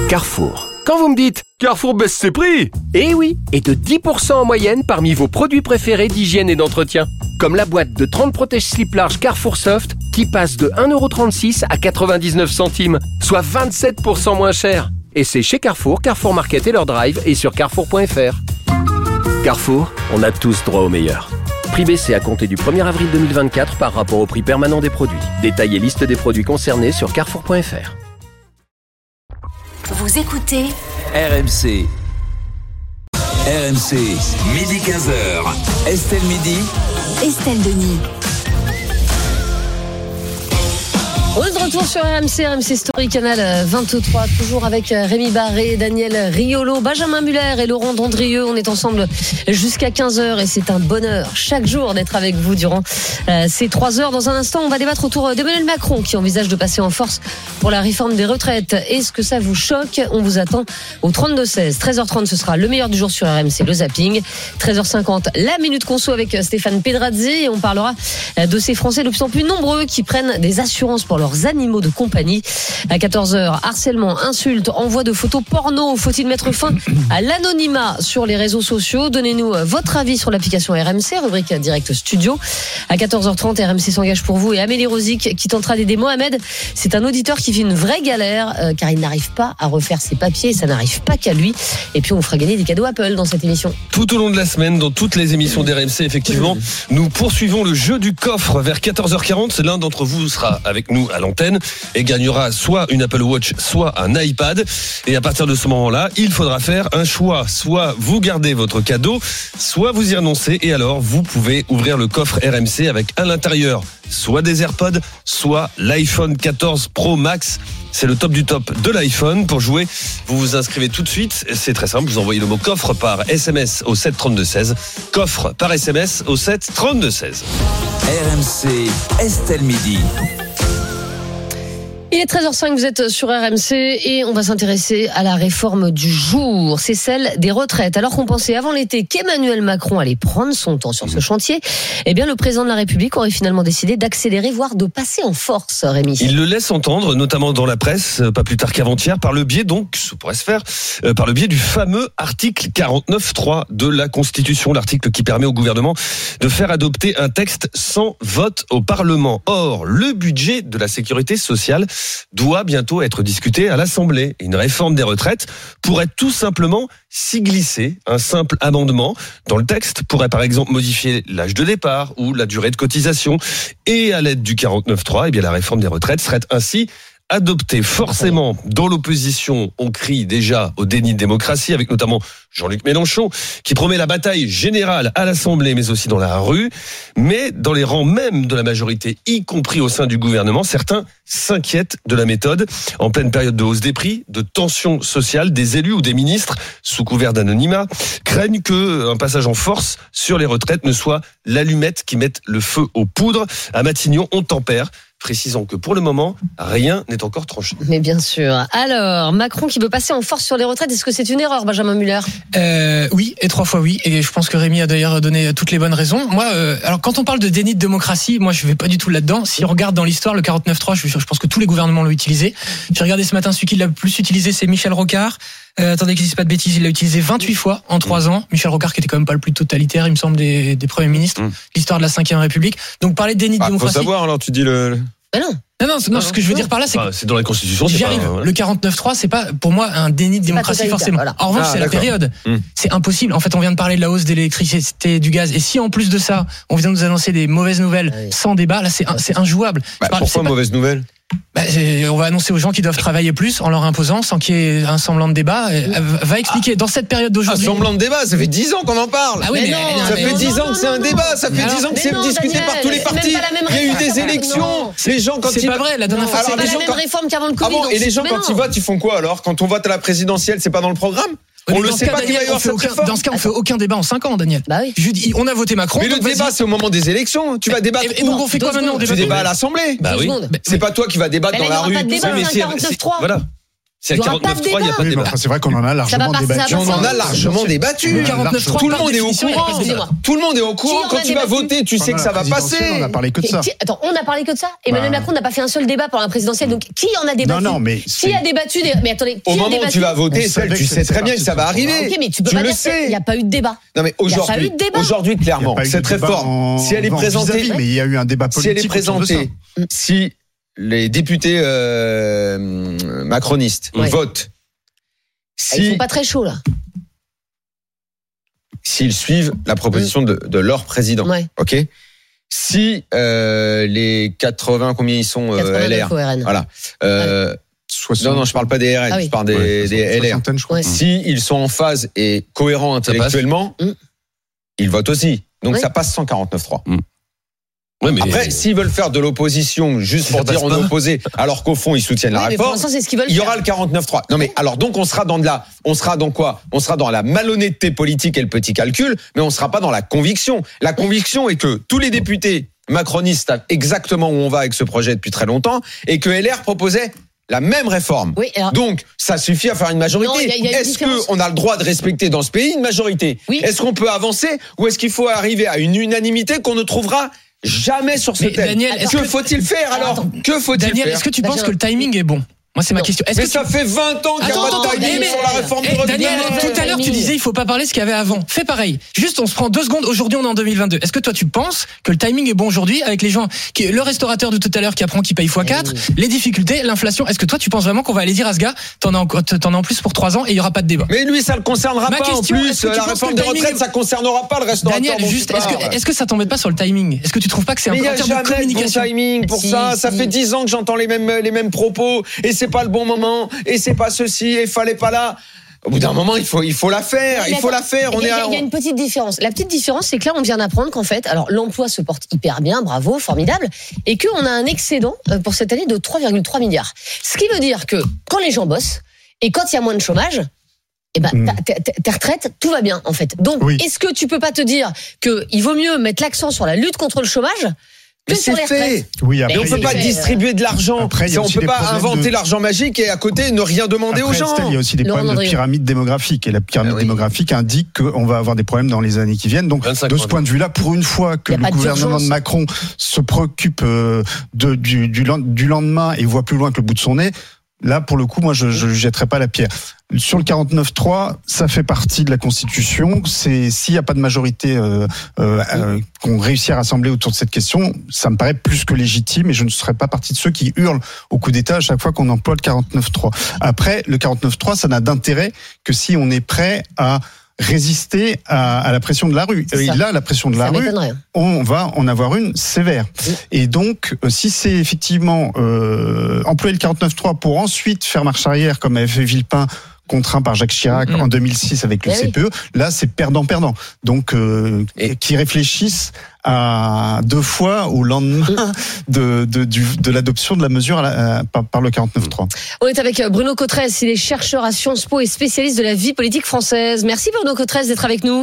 Carrefour. Quand vous me dites « Carrefour baisse ses prix !» Eh oui, et de 10% en moyenne parmi vos produits préférés d'hygiène et d'entretien. Comme la boîte de 30 protège-slips larges Carrefour Soft qui passe de 1,36€ à 99 centimes, soit 27% moins cher. Et c'est chez Carrefour, Carrefour Market et leur drive et sur carrefour.fr. Carrefour, on a tous droit au meilleur. Prix baissé à compter du 1er avril 2024 par rapport au prix permanent des produits. Détail et liste des produits concernés sur carrefour.fr. Vous écoutez RMC. RMC, midi 15h. Estelle Midi. Estelle Denis. On est de retour sur RMC Story, canal 23, toujours avec Rémi Barré, Daniel Riolo, Benjamin Muller et Laurent Dandrieux. On est ensemble jusqu'à 15h et c'est un bonheur chaque jour d'être avec vous durant ces 3 heures. Dans un instant, on va débattre autour d'Emmanuel Macron qui envisage de passer en force pour la réforme des retraites. Est-ce que ça vous choque ? On vous attend au 32-16. 13h30, ce sera le meilleur du jour sur RMC, le zapping. 13h50, la Minute Conso avec Stéphane Pedrazzi et on parlera de ces Français de plus en plus nombreux qui prennent des assurances pour leurs animaux de compagnie. À 14h, harcèlement, insultes, envoi de photos porno. Faut-il mettre fin à l'anonymat sur les réseaux sociaux ? Donnez-nous votre avis sur l'application RMC, rubrique Direct Studio. À 14h30, RMC s'engage pour vous et Amélie Rosic qui tentera d'aider Mohamed. C'est un auditeur qui vit une vraie galère car il n'arrive pas à refaire ses papiers et ça n'arrive pas qu'à lui. Et puis on vous fera gagner des cadeaux Apple dans cette émission. Tout au long de la semaine, dans toutes les émissions d'RMC, effectivement, nous poursuivons le jeu du coffre vers 14h40. L'un d'entre vous sera avec nous à l'antenne et gagnera soit une Apple Watch, soit un iPad. Et à partir de ce moment-là, il faudra faire un choix. Soit vous gardez votre cadeau, soit vous y renoncez. Et alors, vous pouvez ouvrir le coffre RMC avec à l'intérieur soit des AirPods, soit l'iPhone 14 Pro Max. C'est le top du top de l'iPhone. Pour jouer, vous vous inscrivez tout de suite. C'est très simple, vous envoyez le mot coffre par SMS au 7 32 16. Coffre par SMS au 7 32 16. RMC, Estelle Midi. Il est 13h05, vous êtes sur RMC et on va s'intéresser à la réforme du jour. C'est celle des retraites. Alors qu'on pensait avant l'été qu'Emmanuel Macron allait prendre son temps sur ce chantier, eh bien le président de la République aurait finalement décidé d'accélérer, voire de passer en force, Rémi. Il le laisse entendre, notamment dans la presse, pas plus tard qu'avant-hier, par le biais donc, ça pourrait se faire, par le biais du fameux article 49.3 de la Constitution, l'article qui permet au gouvernement de faire adopter un texte sans vote au Parlement. Or, le budget de la sécurité sociale doit bientôt être discuté à l'Assemblée. Une réforme des retraites pourrait tout simplement s'y glisser. Un simple amendement dans le texte pourrait par exemple modifier l'âge de départ ou la durée de cotisation. Et à l'aide du 49.3, eh bien la réforme des retraites serait ainsi adopté. Forcément, dans l'opposition, on crie déjà au déni de démocratie, avec notamment Jean-Luc Mélenchon, qui promet la bataille générale à l'Assemblée, mais aussi dans la rue. Mais dans les rangs même de la majorité, y compris au sein du gouvernement, certains s'inquiètent de la méthode. En pleine période de hausse des prix, de tensions sociales, des élus ou des ministres, sous couvert d'anonymat, craignent qu'un passage en force sur les retraites ne soit l'allumette qui mette le feu aux poudres. À Matignon, on tempère. Précisons que pour le moment, rien n'est encore tranché. Mais bien sûr. Alors, Macron qui veut passer en force sur les retraites, est-ce que c'est une erreur, Benjamin Muller ? Oui, et 3 fois oui. Et je pense que Rémi a d'ailleurs donné toutes les bonnes raisons. Moi, alors quand on parle de déni de démocratie, moi je vais pas du tout là-dedans. Si on regarde dans l'histoire, le 49.3, je pense que tous les gouvernements l'ont utilisé. J'ai regardé ce matin, celui qui l'a le plus utilisé, c'est Michel Rocard. Attendez que je dise pas de bêtises, il l'a utilisé 28 fois en 3 ans. Michel Rocard qui était quand même pas le plus totalitaire, il me semble, des premiers ministres. L'histoire de la 5e République. Donc parler de déni de démocratie. Faut savoir, alors tu dis le... Ben non. Non, ce que je veux dire par là, c'est que c'est dans la Constitution. J'y arrive. Le 49.3, c'est pas pour moi un déni de démocratie forcément. Voilà. En revanche, c'est la période. C'est impossible. En fait, on vient de parler de la hausse de l'électricité, du gaz, et si en plus de ça, on vient de nous annoncer des mauvaises nouvelles sans débat, là, c'est injouable. Pourquoi mauvaise nouvelle ? On va annoncer aux gens qui doivent travailler plus en leur imposant sans qu'il y ait un semblant de débat. Va expliquer dans cette période d'aujourd'hui. Un semblant de débat, ça fait 10 ans qu'on en parle. Ah oui, mais ça fait 10 ans que c'est un débat, ça fait 10 ans que c'est discuté par tous les partis. Il y a eu des élections. Les gens quand c'est pas vrai, la dernière fois c'est pas la même réforme qu'avant le Covid. Et les gens quand ils votent, ils font quoi alors ? Quand on vote à la présidentielle, c'est pas dans le programme ? On le sait pas qu'il va y avoir cette réforme. Dans ce cas, on fait aucun débat en 5 ans, Daniel. Bah oui. On a voté Macron. Mais le débat, c'est au moment des élections. Tu vas débattre. Et donc on fait quoi maintenant ? Tu débats à l'Assemblée. Bah oui. C'est pas toi qui vas débattre dans la rue. Mais il n'y aura pas de débat, c'est un 49.3. Voilà. C'est Il y à aura pas de 49.3, il n'y a débat. pas de débat. C'est vrai qu'on en a largement débattu. On en a largement débattu. 49.3, Tout le par monde est au définition, il y a pas de courant. débat. Tout le monde est au courant. Qui en Quand a tu vas débattu voter, tu sais que ça va passer. On a parlé que de ça. Attends, on a parlé que de ça. Emmanuel Macron n'a pas fait un seul débat pendant la présidentielle. Donc, qui en a débattu? Non, mais qui a débattu Mais attendez, Au qui a moment où débattu? tu vas voter, On savait tu que sais c'était très bien que parti ça va sur le arriver. Ok, mais tu peux Tu pas le dire sais. qu'il n'y a pas eu de débat. Non mais Il y a pas eu aujourd'hui, de débat. aujourd'hui Il y a clairement, pas eu de cette débat réforme, si elle est présentée, vis-à-vis, mais il y a eu un débat si elle politique. est présentée, si les députés macronistes Ouais. votent, Ils sont pas très chauds là. s'ils suivent la proposition de leur président, Ouais. ok. Si les 80, combien ils sont 89 LR, au RN. voilà. 60, Non, je parle pas des RN, Ah oui. je parle des LR. Soixantaine, je crois. Ouais. Si ils sont en phase et cohérents intellectuellement, Mm. ils votent aussi. Donc Ouais. ça passe 149.3. Ouais, mais Après, s'ils veulent faire de l'opposition juste Ça pour dire passe on pas. est opposé, alors qu'au fond ils soutiennent Oui, la mais pour réforme, l'instant, c'est ce qu'ils veulent il y faire. aura le 49.3. Non mais alors donc on sera dans quoi? On sera dans la malhonnêteté politique et le petit calcul, mais on sera pas dans la conviction. La conviction est que tous les députés macronistes savent exactement où on va avec ce projet depuis très longtemps et que LR proposait la même réforme. Oui, alors, Donc, ça suffit à faire une majorité. Non, il y a une Est-ce différence. qu'on a le droit de respecter dans ce pays une majorité? Oui. Est-ce qu'on peut avancer ou est-ce qu'il faut arriver à une unanimité qu'on ne trouvera jamais sur ce Mais thème? Daniel, est-ce Que que- faut-il faire alors? Attends. Que faut-il Daniel, faire? est-ce que tu penses Benjamin. que le timing est bon? Moi, c'est ma Non. question. Est-ce Mais que ça fait 20 ans qu'il n'y a Attends, pas de timing mais- sur la réforme du revenu. Daniel, tout à l'heure, tu disais il faut pas parler ce qu'il y avait avant. Fais pareil. Juste, on se prend 2 secondes. Aujourd'hui, on est en 2022. Est-ce que toi, tu penses que le timing est bon aujourd'hui avec les gens, le restaurateur de tout à l'heure qui apprend qu'il paye x4, les difficultés, l'inflation? Est-ce que toi, tu penses vraiment qu'on va aller dire à ce gars, t'en as en plus pour 3 ans et il y aura pas de débat? Mais lui, ça le concernera Ma pas. question, En est-ce plus, que tu la penses réforme que des le timing retraites, est- ça concernera pas le restaurateur. Daniel, dont tu juste, parles. est-ce que ça t'embête pas sur le timing? Est-ce que tu trouves pas que c'est un Mais il n'y a en termes de jamais de bon communication? timing pour Si, ça. Ça si. fait 10 ans que j'entends les mêmes propos et c'est pas le bon moment et c'est pas ceci et fallait pas là. Au bout d'un moment, il faut la faire. Mais Il faut attends, la faire. Il y a une petite différence. La petite différence, c'est que là, on vient d'apprendre qu'en fait, alors l'emploi se porte hyper bien, bravo, formidable, et qu'on a un excédent pour cette année de 3,3 milliards. Ce qui veut dire que quand les gens bossent et quand il y a moins de chômage, eh ben, tes retraites, tout va bien en fait. Donc, Oui. est-ce que tu peux pas te dire qu'il vaut mieux mettre l'accent sur la lutte contre le chômage que Mais sur c'est les retraites? fait. Oui, Et après, on peut pas fait, distribuer de l'argent. Après, il y a On aussi peut des pas problèmes inventer de- l'argent magique et à côté ne rien demander aux Après, gens. Estelle, il y a aussi des Laurent problèmes de Andrieux. pyramide démographique. Et la pyramide Ah oui. démographique indique qu'on va avoir des problèmes dans les années qui viennent. Donc, 25 de ce point de vue-là, pour une fois que Il y a le pas gouvernement d'urgence. de Macron se préoccupe du lendemain et voit plus loin que le bout de son nez, là, pour le coup, moi, je jetterai pas la pierre. Sur le 49.3, ça fait partie de la Constitution. C'est s'il n'y a pas de majorité qu'on réussit à rassembler autour de cette question, ça me paraît plus que légitime et je ne serais pas partie de ceux qui hurlent au coup d'État à chaque fois qu'on emploie le 49.3. Après, le 49.3, ça n'a d'intérêt que si on est prêt à résister à la pression de la rue. C'est Et ça. là, la pression de la Ça rue, m'étonnerait. on va en avoir une sévère. Et donc, si c'est effectivement employer le 49.3 pour ensuite faire marche arrière, comme avait fait Villepin, contraint par Jacques Chirac en 2006 avec le Eh oui. CPE, là, c'est perdant-perdant. Donc, qui réfléchissent à 2 fois au lendemain de l'adoption de la mesure par le 49.3. On est avec Bruno Cotresse, il est chercheur à Sciences Po et spécialiste de la vie politique française. Merci Bruno Cotresse d'être avec nous.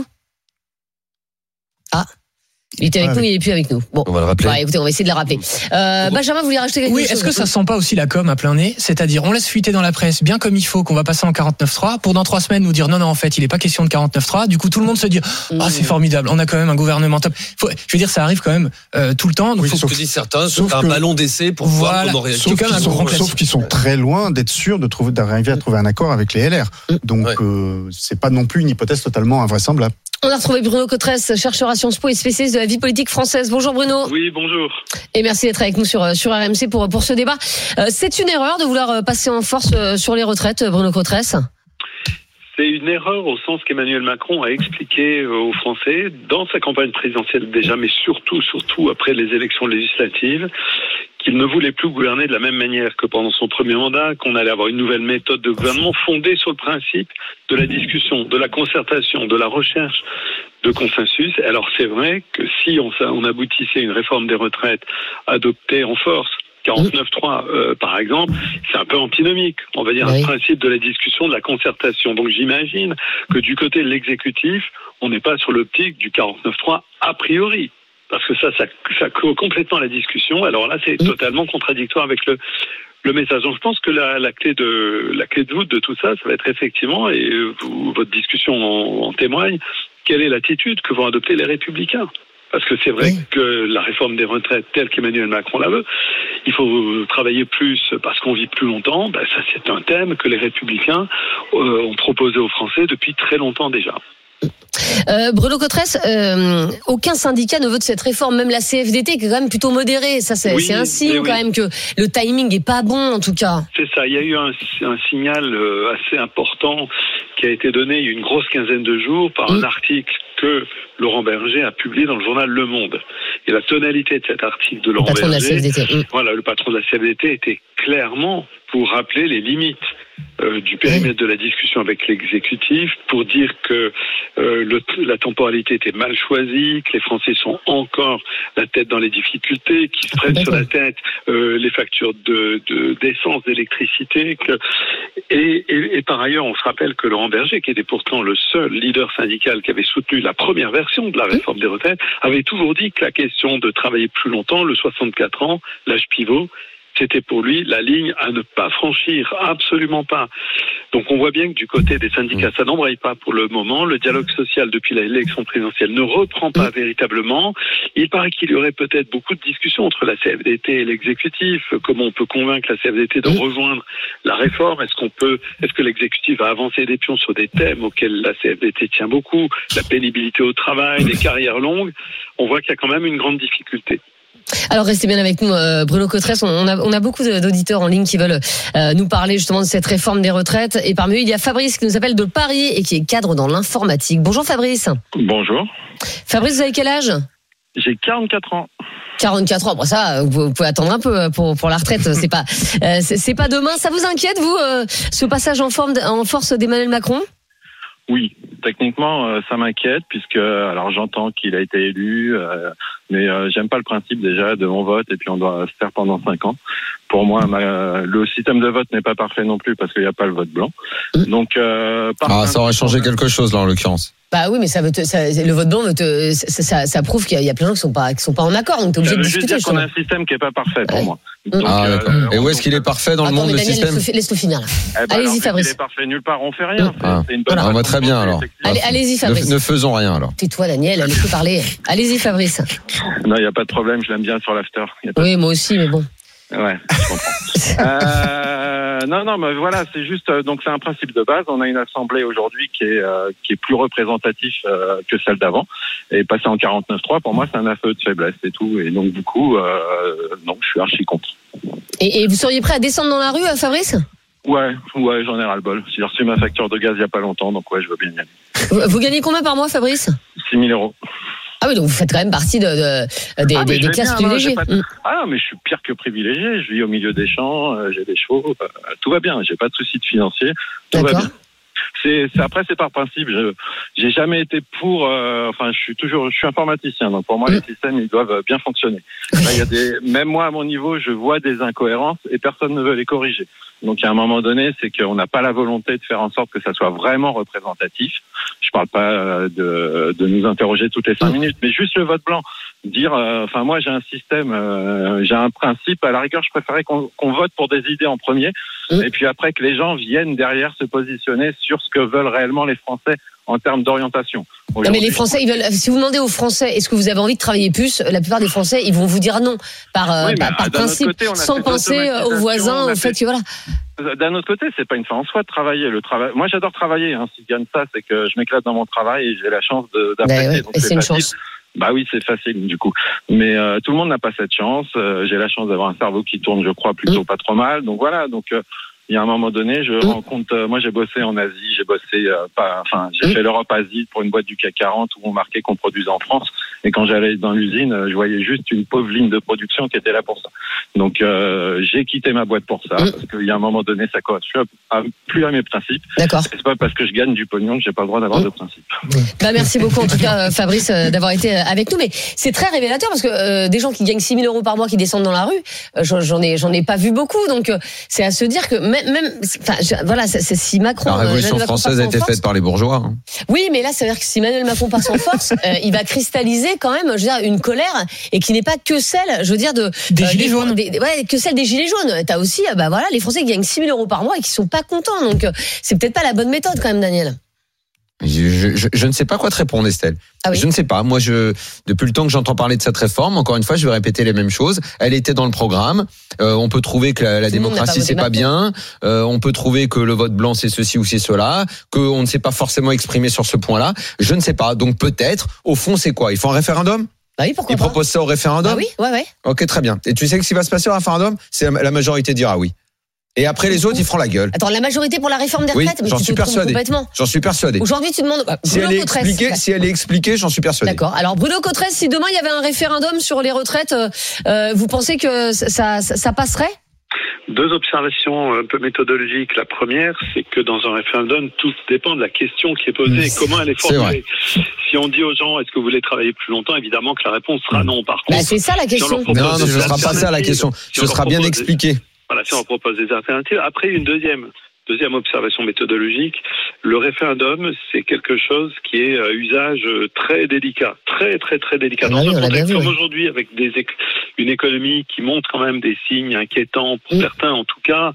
Ah, il était avec nous, il n'est plus avec nous. Bon, On va le rappeler. ouais, écoutez, on va essayer de le rappeler. Benjamin, vous voulez rajouter quelque Oui, chose? est-ce que ça sent pas aussi la com à plein nez? C'est-à-dire, on laisse fuiter dans la presse, bien comme il faut, qu'on va passer en 49.3, pour dans 3 semaines nous dire non, en fait, il n'est pas question de 49.3. Du coup, tout le monde se dit, c'est formidable, on a quand même un gouvernement top. Je veux dire, ça arrive quand même tout le temps. Donc Oui, faut Ce que disent certains, sauf c'est un que- ballon d'essai pour voir Voilà. comment réagir. Sauf quand même un grand classique. Sauf qu'ils sont très loin d'être sûrs d'arriver à trouver un accord avec les LR. Donc, Ouais. c'est pas non plus une hypothèse totalement invraisemblable. On a retrouvé Bruno Cotresse, chercheur à Sciences Po et spécialiste de la vie politique française. Bonjour Bruno. Oui, bonjour. Et merci d'être avec nous sur RMC pour ce débat. C'est une erreur de vouloir passer en force sur les retraites, Bruno Cotresse? C'est une erreur au sens qu'Emmanuel Macron a expliqué aux Français dans sa campagne présidentielle déjà, mais surtout après les élections législatives, qu'il ne voulait plus gouverner de la même manière que pendant son premier mandat, qu'on allait avoir une nouvelle méthode de gouvernement fondée sur le principe de la discussion, de la concertation, de la recherche de consensus. Alors c'est vrai que si on aboutissait à une réforme des retraites adoptée en force, 49.3 par exemple, c'est un peu antinomique, on va dire, Oui. un principe de la discussion, de la concertation. Donc j'imagine que du côté de l'exécutif, on n'est pas sur l'optique du 49.3 a priori. Parce que ça clôt complètement la discussion. Alors là, c'est totalement contradictoire avec le message. Donc je pense que la clé de voûte de tout ça, ça va être effectivement, et votre discussion en témoigne, quelle est l'attitude que vont adopter les Républicains. Parce que c'est vrai que la réforme des retraites telle qu'Emmanuel Macron la veut, il faut travailler plus parce qu'on vit plus longtemps. Ben ça, c'est un thème que les Républicains ont proposé aux Français depuis très longtemps déjà. Bruno Cotresse, aucun syndicat ne veut de cette réforme, même la CFDT qui est quand même plutôt modérée. Ça, c'est un signe quand même que le timing est pas bon en tout cas. C'est ça, il y a eu un signal assez important qui a été donné il y a une grosse quinzaine de jours par un article que Laurent Berger a publié dans le journal Le Monde. Et la tonalité de cet article de Laurent Berger, le patron de la CFDT était clairement pour rappeler les limites du périmètre de la discussion avec l'exécutif, pour dire que la temporalité était mal choisie, que les Français sont encore la tête dans les difficultés, qu'ils se prennent sur la tête les factures d'essence, d'électricité. Et par ailleurs, on se rappelle que Laurent Berger, qui était pourtant le seul leader syndical qui avait soutenu la première version de la réforme des retraites, avait toujours dit que la question de travailler plus longtemps, le 64 ans, l'âge pivot, c'était pour lui la ligne à ne pas franchir, absolument pas. Donc on voit bien que du côté des syndicats, ça n'embraye pas pour le moment. Le dialogue social depuis l'élection présidentielle ne reprend pas véritablement. Il paraît qu'il y aurait peut-être beaucoup de discussions entre la CFDT et l'exécutif. Comment on peut convaincre la CFDT de rejoindre la réforme ? Est-ce que l'exécutif va avancer des pions sur des thèmes auxquels la CFDT tient beaucoup ? La pénibilité au travail, les carrières longues. On voit qu'il y a quand même une grande difficulté. Alors restez bien avec nous, Bruno Cotresse. On a beaucoup d'auditeurs en ligne qui veulent nous parler justement de cette réforme des retraites. Et parmi eux, il y a Fabrice qui nous appelle de Paris et qui est cadre dans l'informatique. Bonjour Fabrice. Bonjour. Fabrice, vous avez quel âge ? J'ai 44 ans. 44 ans. Bon, ça, vous pouvez attendre un peu pour la retraite. C'est pas demain. Ça vous inquiète, vous, ce passage en force d'Emmanuel Macron ? Oui, techniquement, ça m'inquiète puisque, alors j'entends qu'il a été élu, mais j'aime pas le principe déjà de mon vote et puis on doit se faire pendant 5 ans. Pour moi, le système de vote n'est pas parfait non plus parce qu'il n'y a pas le vote blanc. Donc, ça aurait changé quelque chose là en l'occurrence. Bah oui, mais le vote blanc, ça prouve qu'il y a plein de gens qui sont pas en accord. Donc t'es obligé de discuter. Juste dire qu'on a un système qui est pas parfait pour moi. Donc, d'accord. Et où est-ce qu'il est parfait dans le monde, le système ? Laisse-le finir là. Allez-y, Fabrice. Il est parfait nulle part, on fait rien. C'est une bonne. On va très bien alors. Allez-y, Fabrice. Ne faisons rien alors. Tais-toi, Daniel, laisse-le parler. Allez-y, Fabrice. Non, il n'y a pas de problème, je l'aime bien sur l'after. Oui, moi aussi, mais bon. Ouais, je comprends. Non, mais voilà, c'est juste, donc c'est un principe de base. On a une assemblée aujourd'hui qui est plus représentative que celle d'avant. Et passer en 49.3, pour moi, c'est un aveu de faiblesse, c'est tout. Et donc, du coup, non, je suis archi contre. Et vous seriez prêt à descendre dans la rue, Fabrice ? Ouais, j'en ai ras-le-bol. J'ai reçu ma facture de gaz il n'y a pas longtemps, donc ouais, je veux bien y aller. Vous gagnez combien par mois, Fabrice ? 6 000 euros. Ah oui, donc vous faites quand même partie des classes privilégiées. Ah non, mais je suis pire que privilégié. Je vis au milieu des champs, j'ai des chevaux, tout va bien. J'ai pas de soucis de financier, tout va bien. Après, c'est par principe. J'ai jamais été pour. Je suis informaticien, donc pour moi, les systèmes ils doivent bien fonctionner. Là, même moi à mon niveau, je vois des incohérences et personne ne veut les corriger. Donc, à un moment donné, c'est qu'on n'a pas la volonté de faire en sorte que ça soit vraiment représentatif. Je parle pas de nous interroger toutes les 5 minutes, mais juste le vote blanc. Dire, moi, j'ai un système, j'ai un principe. À la rigueur, je préférais qu'on vote pour des idées en premier, et puis après que les gens viennent derrière se positionner sur ce que veulent réellement les Français en termes d'orientation. Non, mais les Français, ils veulent. Si vous demandez aux Français, est-ce que vous avez envie de travailler plus, la plupart des Français, ils vont vous dire non par principe, côté, sans penser aux voisins, au fait que voilà. D'un autre côté, c'est pas une fin en soi de travailler. Le travail. Moi, j'adore travailler. Si je gagne ça, c'est que je m'éclate dans mon travail et j'ai la chance d'apprécier. Donc c'est une chance. Bah oui, c'est facile du coup. Mais tout le monde n'a pas cette chance. J'ai la chance d'avoir un cerveau qui tourne, je crois, plutôt pas trop mal. Donc voilà. Donc il y a un moment donné, je rencontre. Moi, j'ai bossé en Asie. J'ai bossé j'ai fait l'Europe-Asie pour une boîte du CAC 40 où on marquait qu'on produisait en France. Et quand j'allais dans l'usine, je voyais juste une pauvre ligne de production qui était là pour ça. Donc j'ai quitté ma boîte pour ça parce qu'il y a un moment donné, ça correspond plus à mes principes. D'accord. C'est pas parce que je gagne du pognon que j'ai pas le droit d'avoir de principes. Bah merci beaucoup en tout cas, Fabrice, d'avoir été avec nous. Mais c'est très révélateur parce que des gens qui gagnent 6 000 euros par mois qui descendent dans la rue, j'en ai pas vu beaucoup. Donc c'est à se dire que voilà, c'est si Macron. La Révolution française a été faite par les bourgeois. Hein. Oui, mais là, ça veut dire que si Emmanuel Macron passe en force, il va cristalliser quand même, je veux dire, une colère et qui n'est pas que celle, je veux dire, des gilets jaunes. Que celle des gilets jaunes. T'as aussi, voilà, les Français qui gagnent 6 000 € par mois et qui sont pas contents. Donc, c'est peut-être pas la bonne méthode quand même, Daniel. Je ne sais pas quoi te répondre, Estelle. Ah oui. Je ne sais pas. Moi, depuis le temps que j'entends parler de cette réforme, encore une fois, je vais répéter les mêmes choses. Elle était dans le programme. On peut trouver que la démocratie, c'est pas bien. On peut trouver que le vote blanc, c'est ceci ou c'est cela. Qu'on ne s'est pas forcément exprimé sur ce point-là. Je ne sais pas. Donc peut-être, au fond, c'est quoi? Il faut un référendum? Bah oui, pourquoi pas. Ils proposent ça au référendum? Ah oui, ouais. Ok, très bien. Et tu sais que ce qui va se passer au référendum? C'est la majorité dira oui. Et après les autres, ils feront la gueule. Attends, la majorité pour la réforme des retraites, mais j'en suis persuadé. J'en suis persuadé. Aujourd'hui, tu demandes. Si elle est expliquée, j'en suis persuadé. D'accord. Alors Bruno Cotresse, si demain il y avait un référendum sur les retraites, vous pensez que ça passerait? Deux observations un peu méthodologiques. La première, c'est que dans un référendum, tout dépend de la question qui est posée et comment elle est formulée. Si on dit aux gens, est-ce que vous voulez travailler plus longtemps, évidemment que la réponse sera non. Par contre, c'est ça la question. Non, ce sera pas ça la question. Ce sera bien expliqué. Voilà, si on propose des alternatives. Après, une deuxième observation méthodologique, le référendum, c'est quelque chose qui est à usage très délicat, très délicat. Dans un contexte comme aujourd'hui, avec une économie qui montre quand même des signes inquiétants, pour certains en tout cas,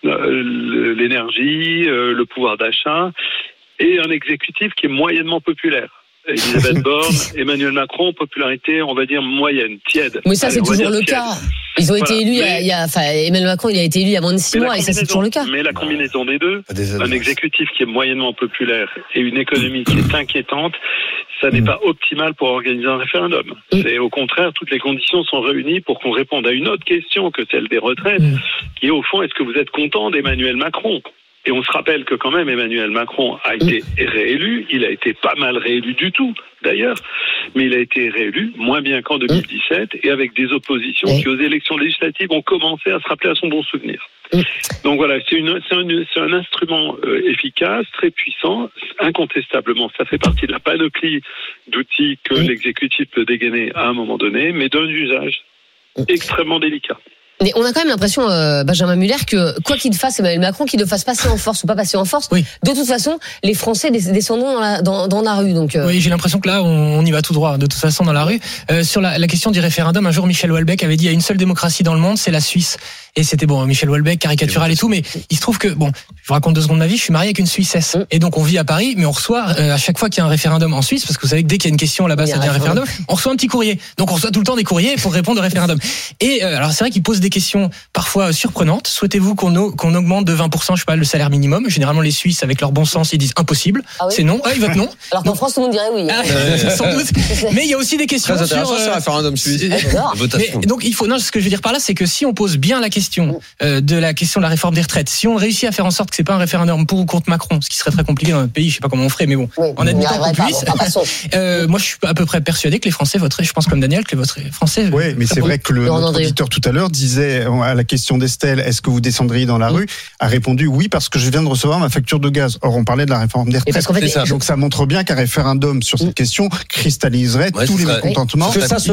l'énergie, le pouvoir d'achat, et un exécutif qui est moyennement populaire. Elisabeth Borne, Emmanuel Macron, popularité, on va dire moyenne, tiède. Mais ça, c'est toujours le cas. Ils ont été élus Emmanuel Macron, il a été élu il y a moins de 6 mois et ça, c'est toujours le cas. Mais la combinaison des deux, un exécutif qui est moyennement populaire et une économie qui est inquiétante, ça n'est pas optimal pour organiser un référendum. C'est au contraire, toutes les conditions sont réunies pour qu'on réponde à une autre question que celle des retraites, qui est au fond, est-ce que vous êtes content d'Emmanuel Macron ? Et on se rappelle que quand même Emmanuel Macron a été réélu, il a été pas mal réélu du tout d'ailleurs, mais il a été réélu moins bien qu'en 2017 et avec des oppositions qui aux élections législatives ont commencé à se rappeler à son bon souvenir. Donc voilà, c'est un instrument efficace, très puissant, incontestablement. Ça fait partie de la panoplie d'outils que l'exécutif peut dégainer à un moment donné, mais d'un usage extrêmement délicat. Mais on a quand même l'impression, Benjamin Muller, que quoi qu'il fasse Emmanuel Macron, qu'il le fasse passer en force ou pas passer en force, de toute façon, les Français descendront dans la rue. Donc, Oui, j'ai l'impression que là, on y va tout droit, de toute façon, dans la rue. Sur la question du référendum, un jour, Michel Houellebecq avait dit, il y a une seule démocratie dans le monde, c'est la Suisse. Et c'était Michel Houellebecq, caricatural et tout, mais il se trouve que, je vous raconte 2 secondes ma vie, je suis marié avec une Suissesse. Et donc, on vit à Paris, mais on reçoit, à chaque fois qu'il y a un référendum en Suisse, parce que vous savez que dès qu'il y a une question là-bas, ça devient un référendum, on reçoit un petit courrier. Donc, on reçoit tout le temps des courriers pour répondre au référendum. Et, alors, c'est vrai qu'ils posent des questions parfois surprenantes. Souhaitez-vous qu'on augmente de 20%, je sais pas, le salaire minimum? Généralement, les Suisses, avec leur bon sens, ils disent impossible. C'est non. Ils votent non. Alors qu'en France, tout le monde dirait oui. Sans doute. Mais il y a aussi des questions très intéressant sur référendum suisse. Mais, donc, ce que je veux dire par là, c'est que si on pose bien la question, de la question de la réforme des retraites, si on réussit à faire en sorte que c'est pas un référendum pour ou contre Macron, ce qui serait très compliqué dans notre pays, je sais pas comment on ferait, mais en admettant qu'on puisse, moi je suis à peu près persuadé que les Français voteraient, je pense comme Daniel, que les Français. Oui, mais c'est vrai que notre auditeur tout à l'heure disait à la question d'Estelle, est-ce que vous descendriez dans la rue, a répondu oui parce que je viens de recevoir ma facture de gaz. Or on parlait de la réforme des retraites. Donc ça montre bien qu'un référendum sur cette question cristalliserait tous les mécontentements,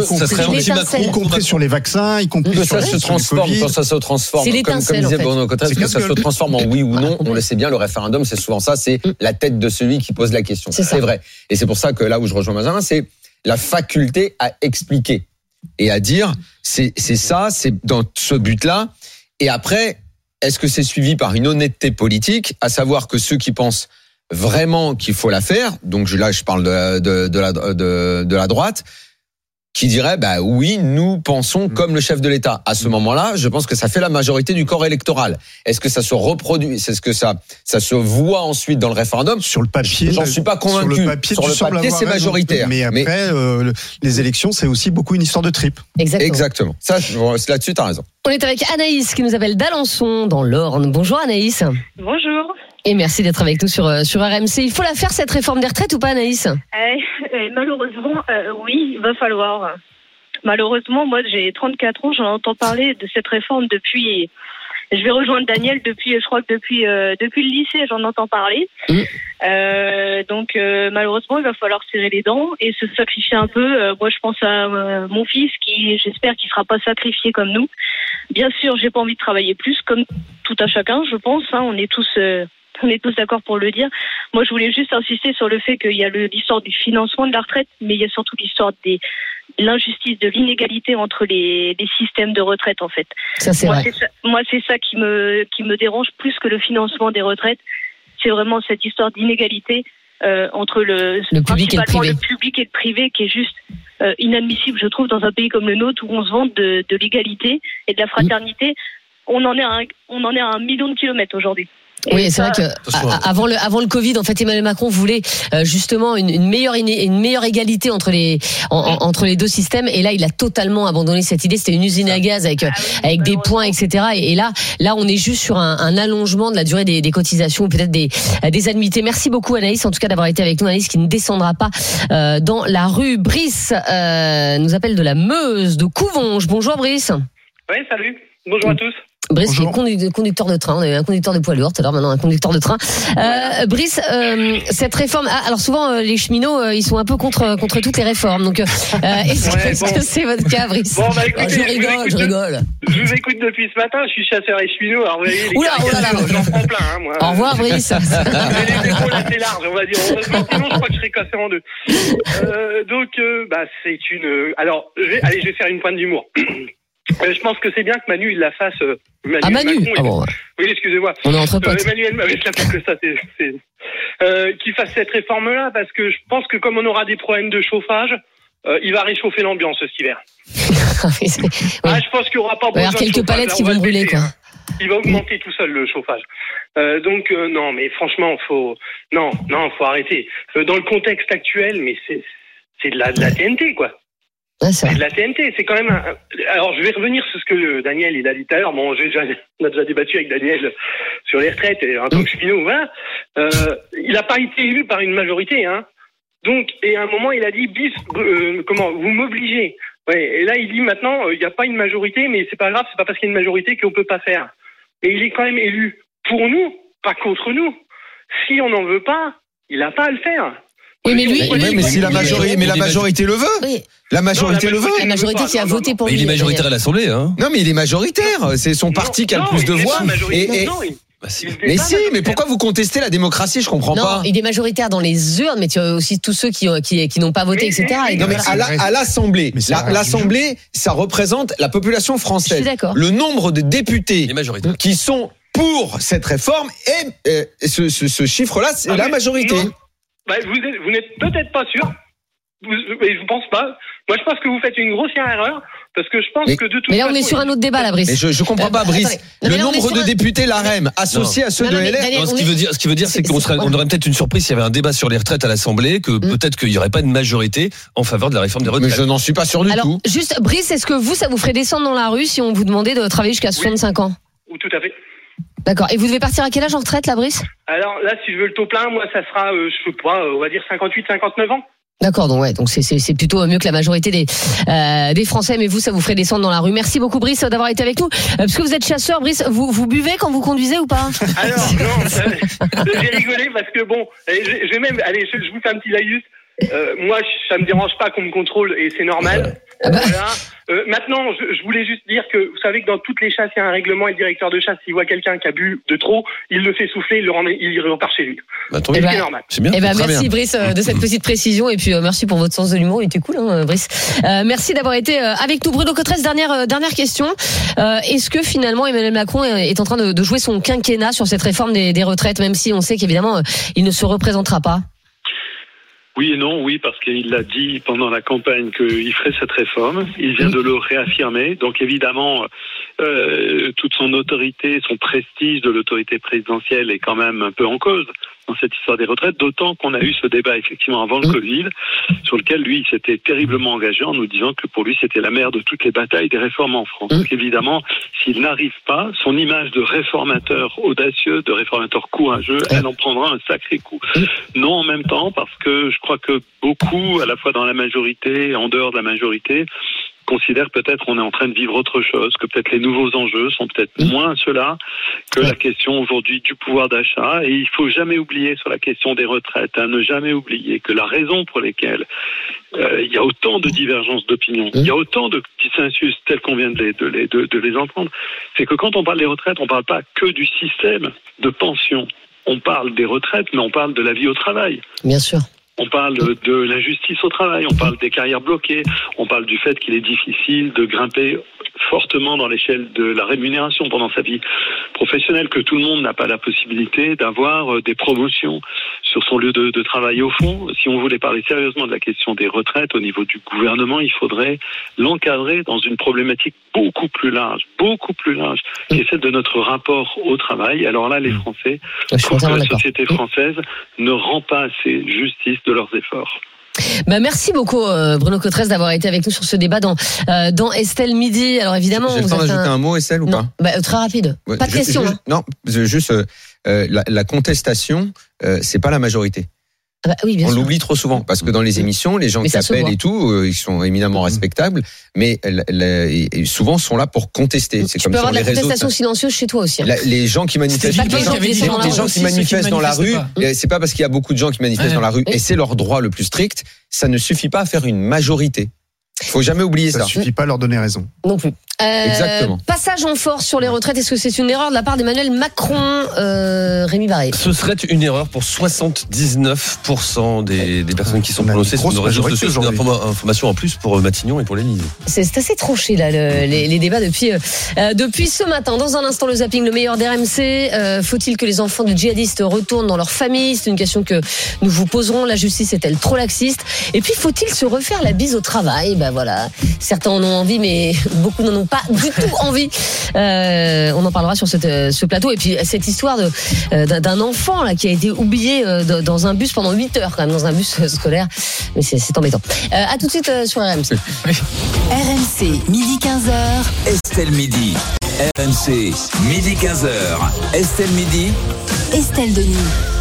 y compris sur les vaccins, y compris sur ça se transforme quand ça se transforme. Comme disait Bruno Cotresse, que ça se transforme en oui ou non, on le sait bien, le référendum, c'est souvent ça, c'est la tête de celui qui pose la question. C'est vrai. Et c'est pour ça que là où je rejoins Benjamin, c'est la faculté à expliquer et à dire, c'est ça, c'est dans ce but-là. Et après, est-ce que c'est suivi par une honnêteté politique, à savoir que ceux qui pensent vraiment qu'il faut la faire, donc là je parle de la droite, qui dirait oui, nous pensons comme le chef de l'État. À ce moment-là, je pense que ça fait la majorité du corps électoral. Est-ce que ça se reproduit? Est-ce que ça se voit ensuite dans le référendum? Sur le papier, j'en suis pas convaincu. Sur le papier, c'est majoritaire. Mais après, les élections, c'est aussi beaucoup une histoire de trip. Exactement. Ça, là-dessus, t'as raison. On est avec Anaïs qui nous appelle d'Alençon dans l'Orne. Bonjour Anaïs. Bonjour. Et merci d'être avec nous sur RMC. Il faut la faire cette réforme des retraites ou pas Anaïs? Malheureusement, oui, il va falloir. Malheureusement, moi j'ai 34 ans, j'en entends parler de cette réforme depuis je vais rejoindre Daniel depuis le lycée, j'en entends parler. Donc malheureusement, il va falloir serrer les dents et se sacrifier un peu. Moi, je pense à mon fils qui, j'espère qu'il sera pas sacrifié comme nous. Bien sûr, j'ai pas envie de travailler plus, comme tout à chacun, je pense. On est tous d'accord pour le dire. Moi, je voulais juste insister sur le fait qu'il y a l'histoire du financement de la retraite, mais il y a surtout l'histoire de l'injustice, de l'inégalité entre les systèmes de retraite, en fait. Ça, c'est vrai. Moi, c'est ça qui me dérange plus que le financement des retraites. C'est vraiment cette histoire d'inégalité entre le public et le privé qui est juste inadmissible, je trouve, dans un pays comme le nôtre où on se vante de l'égalité et de la fraternité. On en est à 1 million de kilomètres aujourd'hui. Oui, c'est vrai que avant le Covid, en fait, Emmanuel Macron voulait justement une meilleure égalité entre les deux systèmes. Et là, il a totalement abandonné cette idée. C'était une usine à gaz avec des points, etc. Et là, on est juste sur un allongement de la durée des cotisations ou peut-être des annuités. Merci beaucoup, Anaïs, en tout cas d'avoir été avec nous. Anaïs qui ne descendra pas dans la rue. Brice nous appelle de la Meuse, de Couvanges. Bonjour, Brice. Oui, salut. Bonjour à tous. Brice, qui est conducteur de train. On avait un conducteur de poids lourd, tout à l'heure, maintenant un conducteur de train. Brice, cette réforme, alors souvent les cheminots, ils sont un peu contre toutes les réformes. Donc, est-ce que c'est votre cas, Brice? Bon, bah, écoutez, je rigole. Je vous écoute depuis ce matin. Je suis chasseur et cheminot. Alors, vous voyez, j'en prends plein. Moi. Au revoir, Brice. J'ai les épaules assez larges, on va dire. Sinon, je crois que je serais cassé en deux. Donc, c'est une. Alors, je vais faire une pointe d'humour. Je pense que c'est bien que Manu il la fasse. Manu. Macron, oui, excusez-moi. On est entre potes. Emmanuel m'avait appelé que ça. Qu'il fasse cette réforme-là parce que je pense que comme on aura des problèmes de chauffage, il va réchauffer l'ambiance cet hiver. Oui. Je pense qu'il n'y aura pas besoin de chauffage. Quelques palettes qui vont brûler, quoi. Il va augmenter tout seul le chauffage. Donc non, mais franchement, faut arrêter. Dans le contexte actuel, mais c'est de la TNT, quoi. C'est de la TNT, c'est quand même Alors je vais revenir sur ce que Daniel il a dit tout à l'heure. Bon, on a déjà débattu avec Daniel sur les retraites et un truc cheminot, voilà. Il n'a pas été élu par une majorité, hein. Donc, et à un moment il a dit vous m'obligez. Ouais, et là il dit maintenant il n'y a pas une majorité, mais c'est pas grave, c'est pas parce qu'il y a une majorité qu'on peut pas faire. Et il est quand même élu pour nous, pas contre nous. Si on n'en veut pas, il n'a pas à le faire. Oui, mais lui, mais si la majorité le veut. Oui. La majorité le veut. La majorité qui a voté pour lui. Il est majoritaire à l'Assemblée, hein. Non, mais il est majoritaire. C'est son parti qui a le plus de voix. Mais pourquoi vous contestez la démocratie? Je comprends pas. Non, il est majoritaire dans les urnes, mais tu as aussi tous ceux qui n'ont pas voté, etc. Non, mais à l'Assemblée, l'Assemblée, ça représente la population française. Je suis d'accord. Le nombre de députés qui sont pour cette réforme et ce chiffre-là, c'est la majorité. Vous n'êtes peut-être pas sûr. Je pense pas. Moi, je pense que vous faites une grossière erreur. Parce que je pense que de toute façon. Mais là, on est sur un autre débat, là, Brice. Mais je comprends pas, Brice. Le nombre de députés LaREM associés à ceux de LR. Ce qui veut dire, c'est qu'on aurait peut-être une surprise s'il y avait un débat sur les retraites à l'Assemblée, que peut-être qu'il n'y aurait pas une majorité en faveur de la réforme des retraites. Mais je n'en suis pas sûr du tout. Alors, juste, Brice, est-ce que ça vous ferait descendre dans la rue si on vous demandait de travailler jusqu'à 65 ans? Tout à fait. D'accord. Et vous devez partir à quel âge en retraite, là, Brice? Alors là, si je veux le taux plein, moi, ça sera, on va dire 58, 59 ans. D'accord, donc c'est plutôt mieux que la majorité des Français, mais vous, ça vous ferait descendre dans la rue. Merci beaucoup, Brice, d'avoir été avec nous. Parce que vous êtes chasseur, Brice, vous buvez quand vous conduisez ou pas? Alors, non, j'ai rigolé parce que bon, je vais même, je vous fais un petit laïus. Moi, ça me dérange pas qu'on me contrôle et c'est normal. Voilà. Maintenant, je voulais juste dire que vous savez que dans toutes les chasses, il y a un règlement et le directeur de chasse, s'il voit quelqu'un qui a bu de trop, il le fait souffler, il repart chez lui. C'est normal. C'est bien. Merci Brice de cette petite précision et puis merci pour votre sens de l'humour, il était cool, hein, Brice. Merci d'avoir été avec nous. Bruno Cotresse, dernière question. Est-ce que finalement Emmanuel Macron est en train de jouer son quinquennat sur cette réforme des retraites, même si on sait qu'évidemment il ne se représentera pas? Oui et non, oui, parce qu'il l'a dit pendant la campagne qu'il ferait cette réforme. Il vient de le réaffirmer. Donc évidemment, toute son autorité, son prestige de l'autorité présidentielle est quand même un peu en cause dans cette histoire des retraites, d'autant qu'on a eu ce débat effectivement avant le Covid, sur lequel lui il s'était terriblement engagé en nous disant que pour lui c'était la mère de toutes les batailles des réformes en France. Donc évidemment, s'il n'arrive pas, son image de réformateur audacieux, de réformateur courageux, elle en prendra un sacré coup. Non en même temps, parce que je crois que beaucoup, à la fois dans la majorité et en dehors de la majorité, considèrent peut-être qu'on est en train de vivre autre chose, que peut-être les nouveaux enjeux sont peut-être moins ceux-là que la question aujourd'hui du pouvoir d'achat. Et il faut jamais oublier sur la question des retraites, ne jamais oublier que la raison pour laquelle il y a autant de divergences d'opinion, il y a autant de dissensus tels qu'on vient de les entendre, c'est que quand on parle des retraites, on ne parle pas que du système de pension. On parle des retraites, mais on parle de la vie au travail. Bien sûr. On parle de l'injustice au travail, on parle des carrières bloquées, on parle du fait qu'il est difficile de grimper fortement dans l'échelle de la rémunération pendant sa vie professionnelle, que tout le monde n'a pas la possibilité d'avoir des promotions sur son lieu de travail. Au fond, si on voulait parler sérieusement de la question des retraites au niveau du gouvernement, il faudrait l'encadrer dans une problématique beaucoup plus large, qui est celle de notre rapport au travail. Alors là, les Français trouvent que la société française ne rend pas assez justice de leurs efforts. Merci beaucoup Bruno Cotresse d'avoir été avec nous sur ce débat dans Estelle Midi. Alors évidemment, j'ai le temps d'ajouter un mot, Estelle, ou pas? Très rapide. Ouais, pas de question. Non, juste la contestation, c'est pas la majorité. Oui, bien on sûr. l'oublie trop souvent parce que dans les émissions, les gens qui appellent et tout, ils sont éminemment respectables, mais souvent sont là pour contester. C'est tu comme peux sur avoir de les la réseaux. contestation silencieuse chez toi aussi. Les gens qui manifestent, les gens qui manifestent dans la rue, c'est pas parce qu'il y a beaucoup de gens qui manifestent dans la rue et c'est leur droit le plus strict. Ça ne suffit pas à faire une majorité. Faut jamais oublier ça. Ça suffit pas à leur donner raison. Non plus. Exactement. Passage en force sur les retraites. Est-ce que c'est une erreur de la part d'Emmanuel Macron, Rémi Barré? Ce serait une erreur pour 79% des personnes qui sont prononcées sur nos réseaux sociaux. C'est une information en plus pour Matignon et pour l'Élysée. C'est assez tranché là, les débats depuis ce matin. Dans un instant, le zapping, le meilleur d'RMC. Faut-il que les enfants de djihadistes retournent dans leur famille? C'est une question que nous vous poserons. La justice est-elle trop laxiste? Et puis, faut-il se refaire la bise au travail? Voilà. Certains en ont envie, mais beaucoup n'en ont pas du tout envie. On en parlera sur ce plateau. Et puis cette histoire d'un enfant là qui a été oublié dans un bus pendant 8 heures, quand même, dans un bus scolaire. Mais c'est embêtant. À tout de suite sur RMC. RMC, midi 15h. Estelle Midi. RMC, midi 15h. Estelle Midi. Estelle Denis.